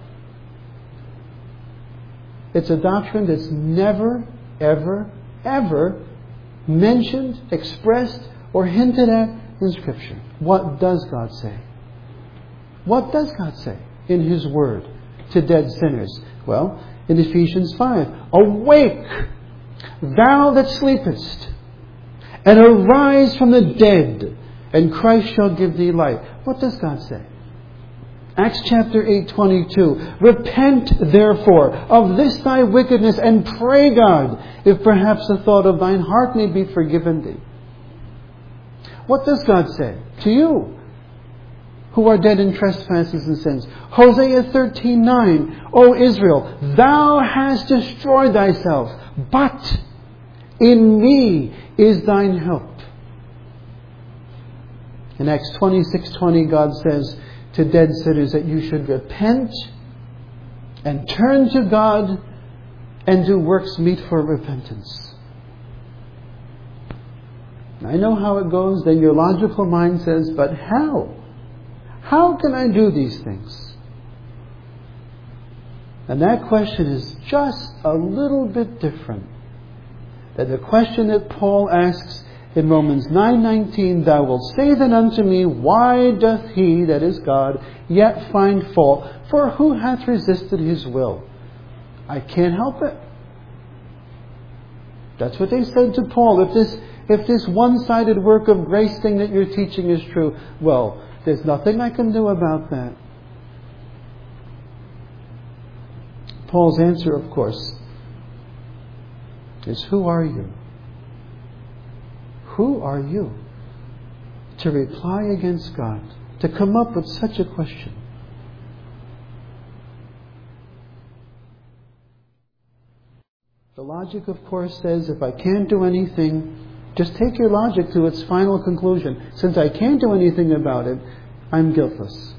It's a doctrine that's never, ever, ever mentioned, expressed, or hinted at in Scripture. What does God say? What does God say in His Word to dead sinners? Well, in Ephesians 5, awake, thou that sleepest, and arise from the dead, and Christ shall give thee light. What does God say? Acts chapter 8:22. Repent therefore of this thy wickedness, and pray God, if perhaps a thought of thine heart may be forgiven thee. What does God say to you, who are dead in trespasses and sins? Hosea 13:9. O Israel, thou hast destroyed thyself, but in me is thine help. In Acts 26:20, God says to dead sinners that you should repent and turn to God and do works meet for repentance. I know how it goes. Then your logical mind says, but how? How can I do these things? And that question is just a little bit different than the question that Paul asks in Romans 9:19. Thou wilt say then unto me, why doth he, that is God, yet find fault? For who hath resisted his will? I can't help it. That's what they said to Paul. If this one-sided work of grace thing that you're teaching is true, well, there's nothing I can do about that. Paul's answer, of course, is who are you? Who are you to reply against God, to come up with such a question? The logic, of course, says if I can't do anything, just take your logic to its final conclusion. Since I can't do anything about it, I'm guiltless.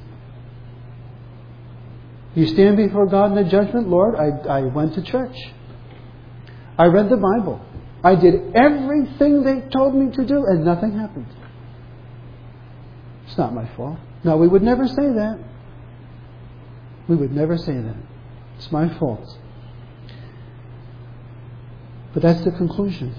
You stand before God in the judgment. Lord, I went to church. I read the Bible. I did everything they told me to do, and nothing happened. It's not my fault. No, we would never say that. We would never say that. It's my fault. But that's the conclusion.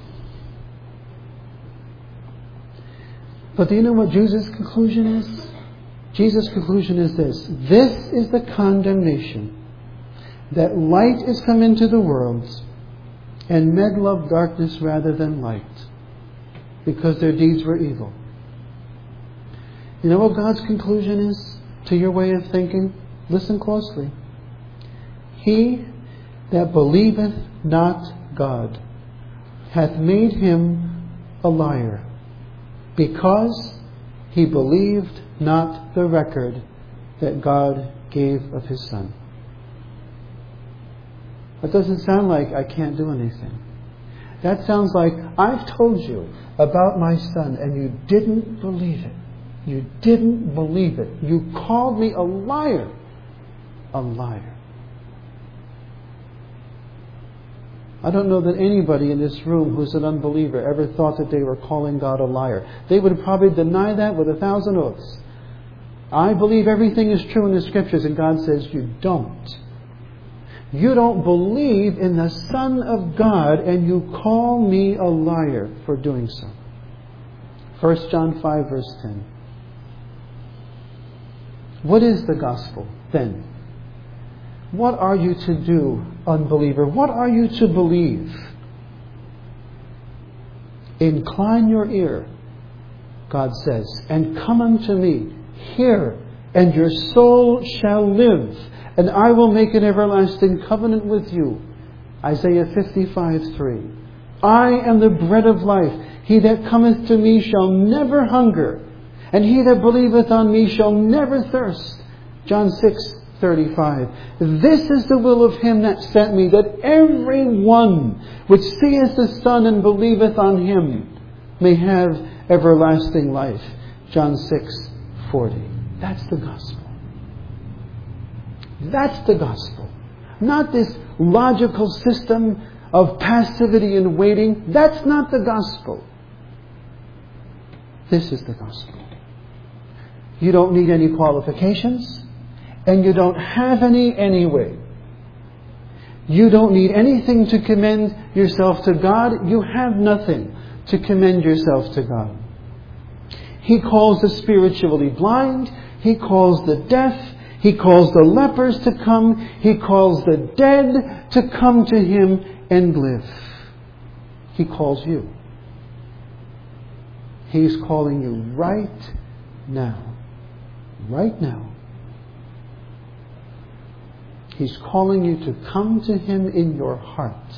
But do you know what Jesus' conclusion is? Jesus' conclusion is this. This is the condemnation, that light is come into the world, and men love darkness rather than light, because their deeds were evil. You know what God's conclusion is to your way of thinking? Listen closely. He that believeth not God hath made him a liar, because he believed not the record that God gave of his Son. That doesn't sound like I can't do anything. That sounds like I've told you about my Son and you didn't believe it. You didn't believe it. You called me a liar. A liar. I don't know that anybody in this room who's an unbeliever ever thought that they were calling God a liar. They would probably deny that with 1,000 oaths. I believe everything is true in the Scriptures, and God says you don't. You don't believe in the Son of God, and you call me a liar for doing so. 1 John 5 verse 10. What is the gospel then? What are you to do, unbeliever? What are you to believe? Incline your ear, God says, and come unto me. Hear, and your soul shall live, and I will make an everlasting covenant with you. Isaiah 55:3. I am the bread of life. He that cometh to me shall never hunger, and he that believeth on me shall never thirst. John 6:35. This is the will of him that sent me, that every one which seeth the Son and believeth on him may have everlasting life. John 6:40. That's the gospel. That's the gospel. Not this logical system of passivity and waiting. That's not the gospel. This is the gospel. You don't need any qualifications, and you don't have any anyway. You don't need anything to commend yourself to God. You have nothing to commend yourself to God. He calls the spiritually blind. He calls the deaf. He calls the lepers to come. He calls the dead to come to Him and live. He calls you. He's calling you right now. Right now. He's calling you to come to Him in your heart.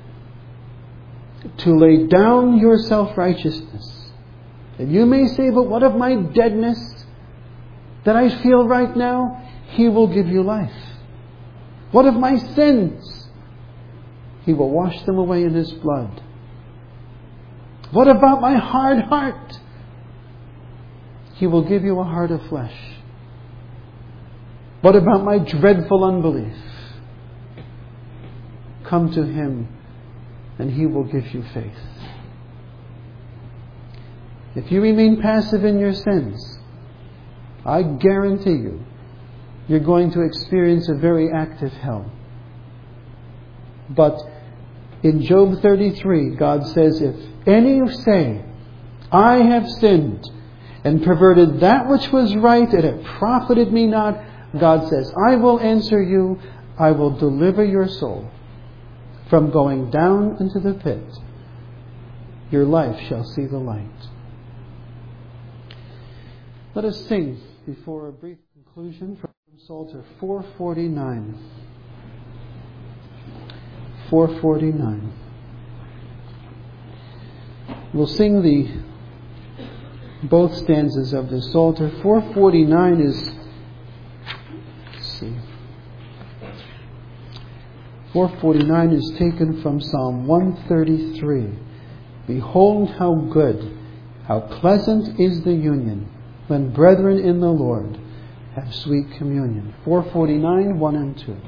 To lay down your self-righteousness. And you may say, but what of my deadness that I feel right now? He will give you life. What of my sins? He will wash them away in His blood. What about my hard heart? He will give you a heart of flesh. What about my dreadful unbelief? Come to Him and He will give you faith. If you remain passive in your sins, I guarantee you, you're going to experience a very active hell. But in Job 33, God says, if any say, I have sinned and perverted that which was right, and it profited me not, God says, I will answer you, I will deliver your soul from going down into the pit. Your life shall see the light. Let us sing before a brief conclusion from Psalter 449. 449. We'll sing both stanzas of this Psalter. 449 is, let's see, 449 is taken from Psalm 133. Behold how good, how pleasant is the union, when brethren in the Lord have sweet communion. 449, 1 and 2.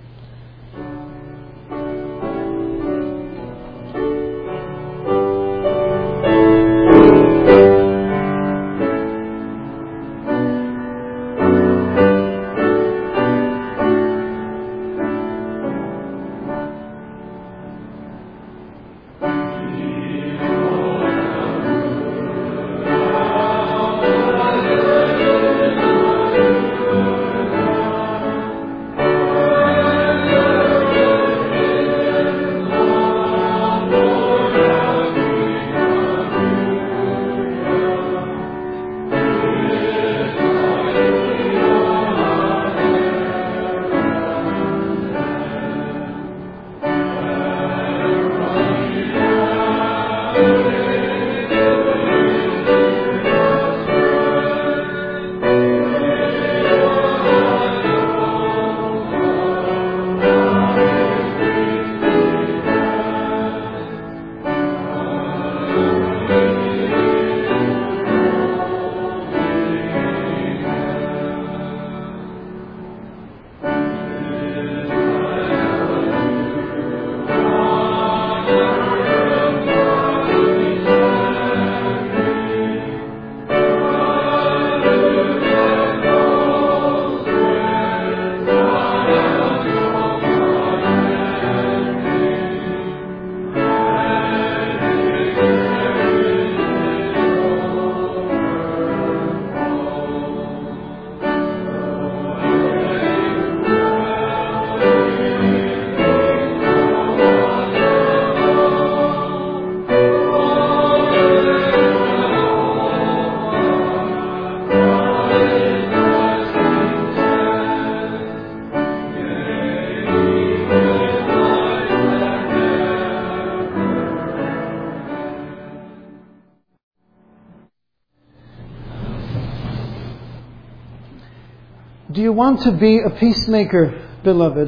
Do you want to be a peacemaker, beloved?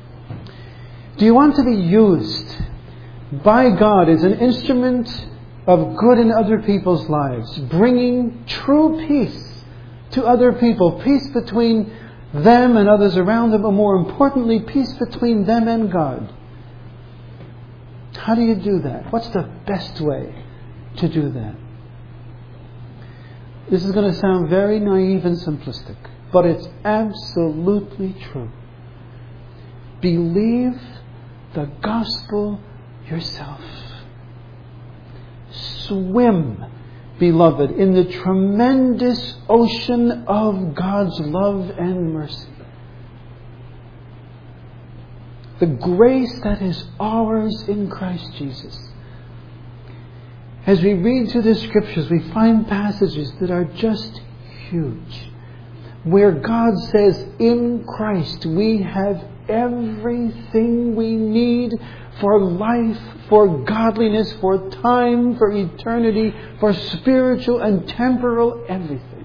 Do you want to be used by God as an instrument of good in other people's lives, bringing true peace to other people, peace between them and others around them, but more importantly, peace between them and God? How do you do that? What's the best way to do that? This is going to sound very naive and simplistic, but it's absolutely true. Believe the gospel yourself. Swim, beloved, in the tremendous ocean of God's love and mercy. The grace that is ours in Christ Jesus. As we read through the Scriptures, we find passages that are just huge, where God says, in Christ we have everything we need for life, for godliness, for time, for eternity, for spiritual and temporal everything.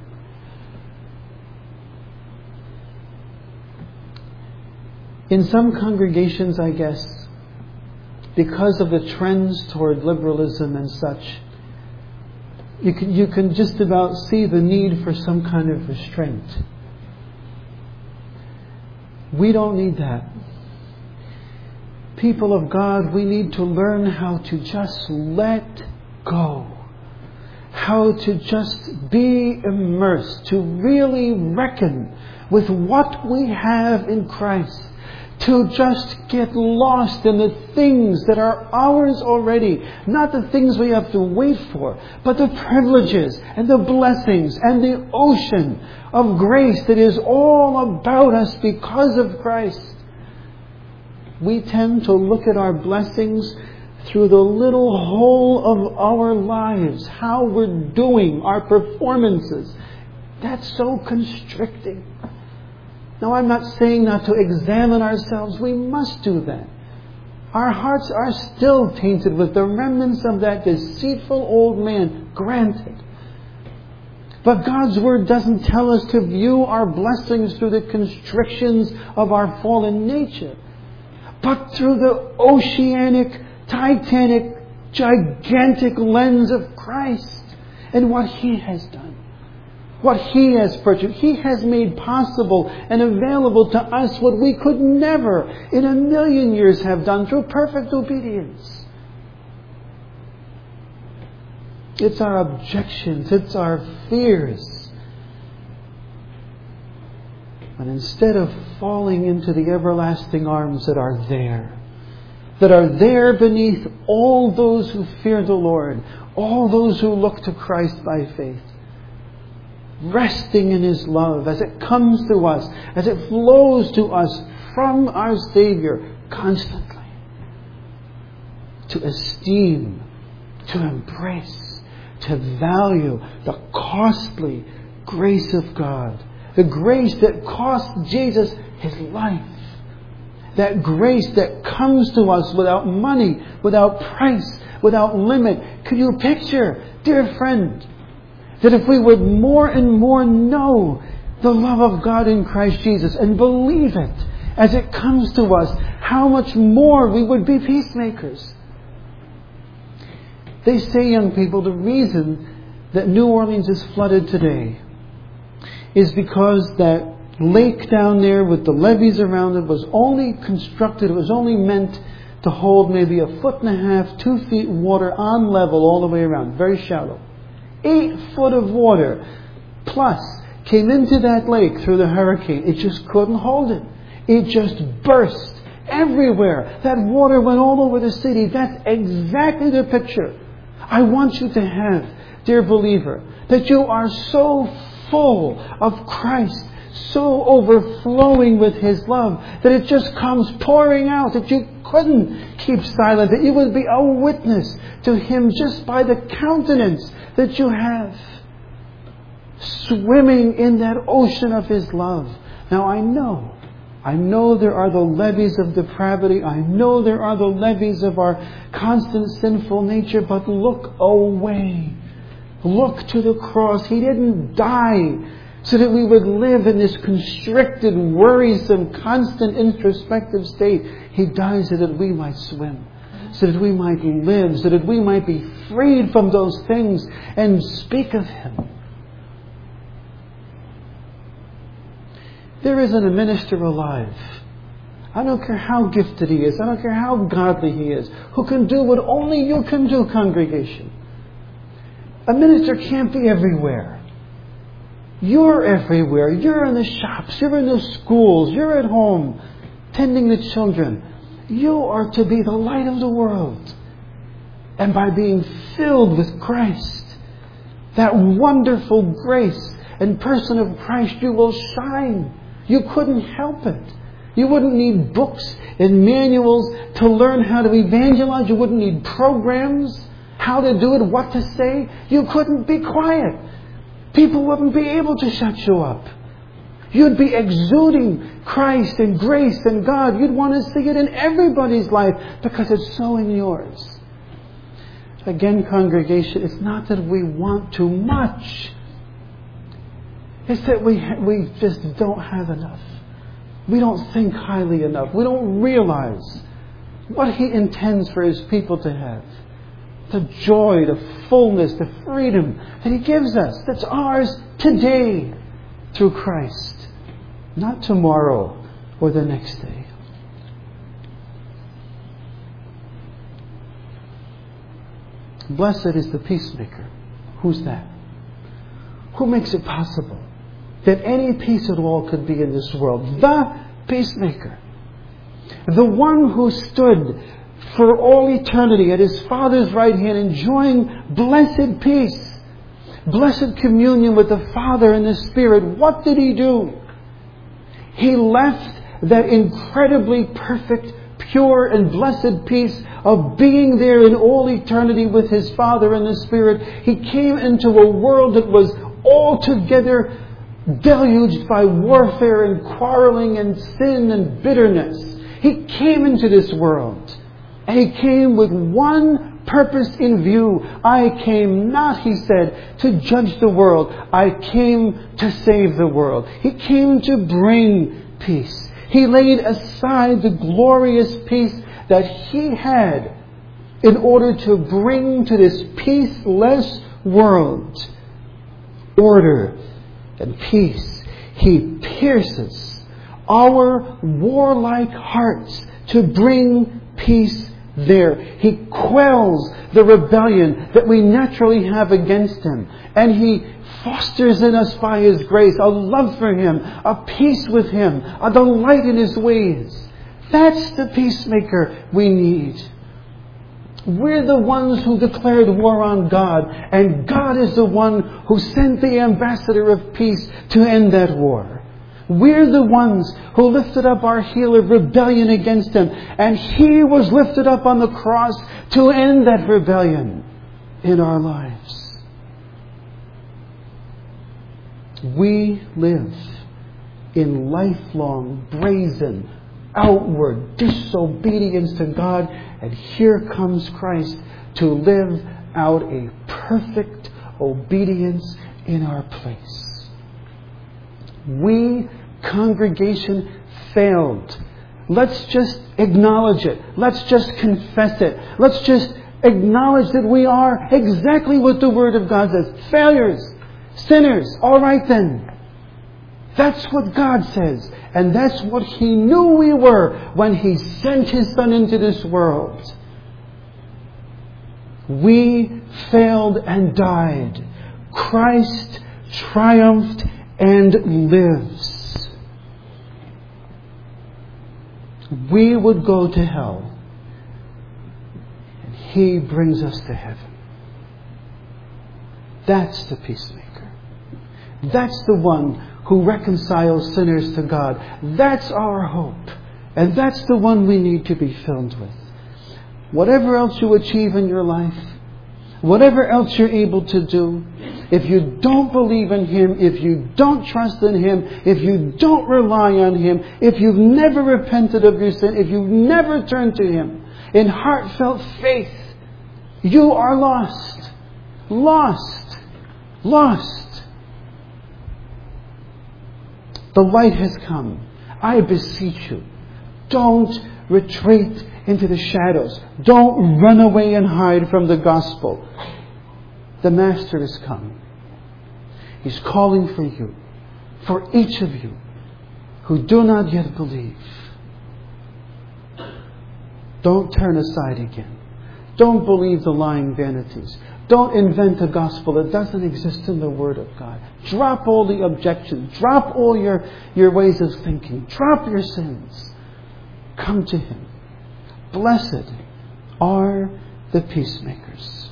In some congregations, I guess, because of the trends toward liberalism and such, you can just about see the need for some kind of restraint. We don't need that. People of God, we need to learn how to just let go. How to just be immersed, to really reckon with what we have in Christ. To just get lost in the things that are ours already. Not the things we have to wait for, but the privileges and the blessings and the ocean of grace that is all about us because of Christ. We tend to look at our blessings through the little hole of our lives, how we're doing, our performances. That's so constricting. Now, I'm not saying not to examine ourselves. We must do that. Our hearts are still tainted with the remnants of that deceitful old man, granted. But God's Word doesn't tell us to view our blessings through the constrictions of our fallen nature, but through the oceanic, titanic, gigantic lens of Christ and what He has done. What He has purchased. He has made possible and available to us what we could never in a million years have done through perfect obedience. It's our objections, it's our fears. And instead of falling into the everlasting arms that are there beneath all those who fear the Lord, all those who look to Christ by faith, resting in His love as it comes to us, as it flows to us from our Savior constantly. To esteem, to embrace, to value the costly grace of God. The grace that cost Jesus His life. That grace that comes to us without money, without price, without limit. Could you picture, dear friend, that if we would more and more know the love of God in Christ Jesus and believe it as it comes to us, how much more we would be peacemakers. They say, young people, the reason that New Orleans is flooded today is because that lake down there with the levees around it was only constructed, it was only meant to hold maybe 1.5 feet, 2 feet water on level all the way around, very shallow. 8 foot of water plus came into that lake through the hurricane. It just couldn't hold it. It just burst everywhere. That water went all over the city. That's exactly the picture I want you to have, dear believer, that you are so full of Christ, so overflowing with His love, that it just comes pouring out, that you couldn't keep silent, that you would be a witness to Him just by the countenance that you have, swimming in that ocean of His love. Now I know there are the levees of depravity, I know there are the levees of our constant sinful nature, but look away. Look to the cross. He didn't die so that we would live in this constricted, worrisome, constant introspective state. He died so that we might swim, so that we might live, so that we might be freed from those things and speak of Him. There isn't a minister alive, I don't care how gifted he is, I don't care how godly he is, who can do what only you can do, congregation. A minister can't be everywhere. You're everywhere. You're in the shops, you're in the schools, you're at home, tending the children. You are to be the light of the world. And by being filled with Christ, that wonderful grace and person of Christ, you will shine. You couldn't help it. You wouldn't need books and manuals to learn how to evangelize. You wouldn't need programs. how to do it, what to say, you couldn't be quiet. People wouldn't be able to shut you up. You'd be exuding Christ and grace and God. You'd want to see it in everybody's life because it's so in yours. Again, congregation, it's not that we want too much. It's that we just don't have enough. We don't think highly enough. We don't realize what He intends for His people to have. The joy, the fullness, the freedom that He gives us. That's ours today through Christ. Not tomorrow or the next day. Blessed is the peacemaker. Who's that? Who makes it possible that any peace at all could be in this world? The peacemaker. The one who stood for all eternity at His Father's right hand, enjoying blessed peace, blessed communion with the Father and the Spirit. What did He do? He left that incredibly perfect, pure and blessed peace of being there in all eternity with His Father and the Spirit. He came into a world that was altogether deluged by warfare and quarreling and sin and bitterness. He came into this world, and He came with one purpose in view. I came not, He said, to judge the world. I came to save the world. He came to bring peace. He laid aside the glorious peace that He had in order to bring to this peaceless world order and peace. He pierces our warlike hearts to bring peace there. He quells the rebellion that we naturally have against Him. And He fosters in us by His grace a love for Him, a peace with Him, a delight in His ways. That's the peacemaker we need. We're the ones who declared war on God, and God is the one who sent the ambassador of peace to end that war. We're the ones who lifted up our heel of rebellion against Him, and He was lifted up on the cross to end that rebellion in our lives. We live in lifelong, brazen, outward disobedience to God, and here comes Christ to live out a perfect obedience in our place. We, congregation, failed. Let's just acknowledge it. Let's just confess it. Let's just acknowledge that we are exactly what the Word of God says. Failures. Sinners. All right then. That's what God says. And that's what He knew we were when He sent His Son into this world. We failed and died. Christ triumphed and lives. We would go to hell, and He brings us to heaven. That's the peacemaker. That's the one who reconciles sinners to God. That's our hope. And that's the one we need to be filled with. Whatever else you achieve in your life, whatever else you're able to do, if you don't believe in Him, if you don't trust in Him, if you don't rely on Him, if you've never repented of your sin, if you've never turned to Him in heartfelt faith, you are lost. Lost. Lost. The light has come. I beseech you, don't retreat into the shadows. Don't run away and hide from the gospel. The Master has come. He's calling for you, for each of you who do not yet believe. Don't turn aside again. Don't believe the lying vanities. Don't invent a gospel that doesn't exist in the Word of God. Drop all the objections. Drop all your ways of thinking. Drop your sins. Come to Him. Blessed are the peacemakers.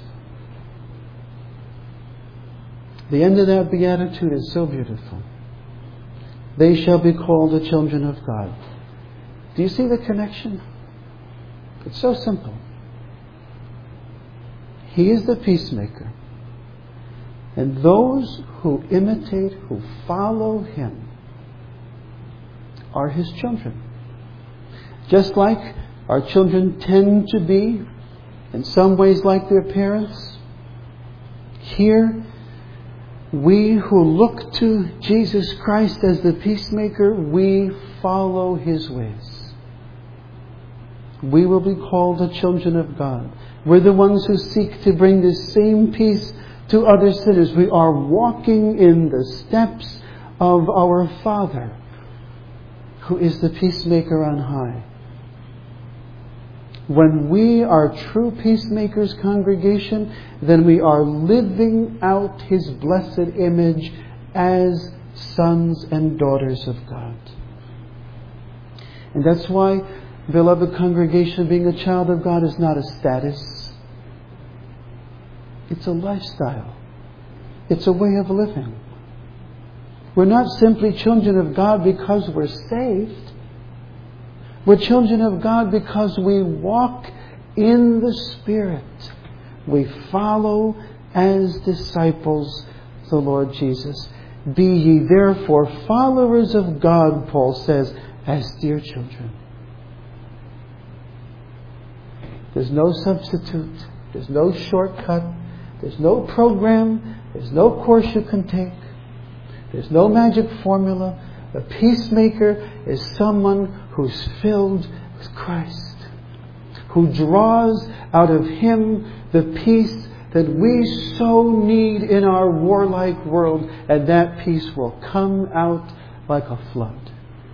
The end of that beatitude is so beautiful. They shall be called the children of God. Do you see the connection? It's so simple. He is the peacemaker. And those who imitate, who follow Him, are His children. Just like our children tend to be, in some ways, like their parents, here, we who look to Jesus Christ as the peacemaker, we follow His ways. We will be called the children of God. We're the ones who seek to bring this same peace to other sinners. We are walking in the steps of our Father, who is the peacemaker on high. When we are true peacemakers, congregation, then we are living out His blessed image as sons and daughters of God. And that's why, beloved congregation, being a child of God is not a status. It's a lifestyle. It's a way of living. We're not simply children of God because we're saved. We're children of God because we walk in the Spirit. We follow as disciples the Lord Jesus. Be ye therefore followers of God, Paul says, as dear children. There's no substitute. There's no shortcut. There's no program. There's no course you can take. There's no magic formula. A peacemaker is someone who's filled with Christ, who draws out of Him the peace that we so need in our warlike world, and that peace will come out like a flood.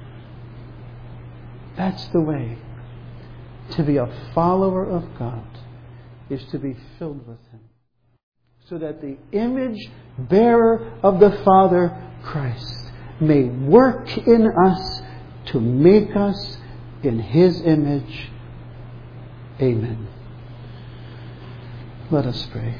That's the way. To be a follower of God is to be filled with Him, so that the image bearer of the Father, Christ, may work in us to make us in His image. Amen. Let us pray.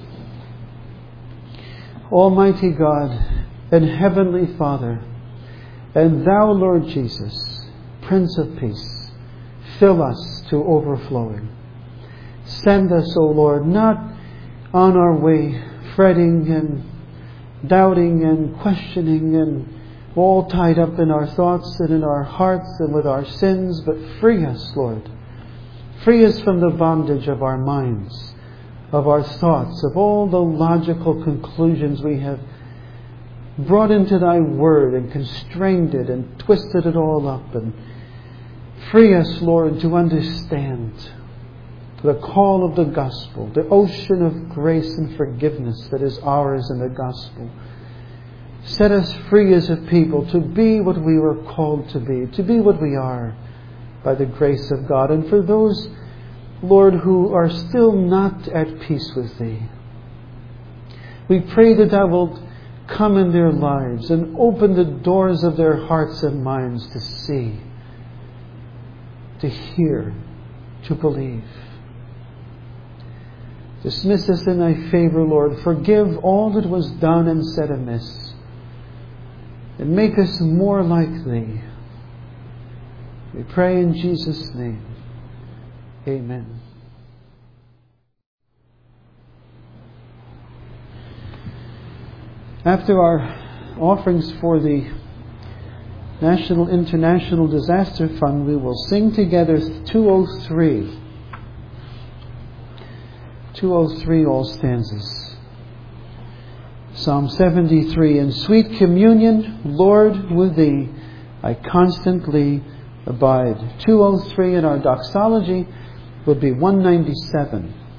Almighty God and Heavenly Father, and Thou, Lord Jesus, Prince of Peace, fill us to overflowing. Send us, O Lord, not on our way fretting and doubting and questioning and all tied up in our thoughts and in our hearts and with our sins, but free us, Lord. Free us from the bondage of our minds, of our thoughts, of all the logical conclusions we have brought into Thy Word and constrained it and twisted it all up. And free us, Lord, to understand the call of the gospel, the ocean of grace and forgiveness that is ours in the gospel. Set us free as a people to be what we were called to be what we are by the grace of God. And for those, Lord, who are still not at peace with Thee, we pray that Thou wilt come in their lives and open the doors of their hearts and minds to see, to hear, to believe. Dismiss us in Thy favor, Lord. Forgive all that was done and said amiss, and make us more like Thee. We pray in Jesus' name. Amen. After our offerings for the National International Disaster Fund, we will sing together 203. 203, all stanzas. Psalm 73, in sweet communion, Lord, with Thee, I constantly abide. 203 in our doxology would be 197.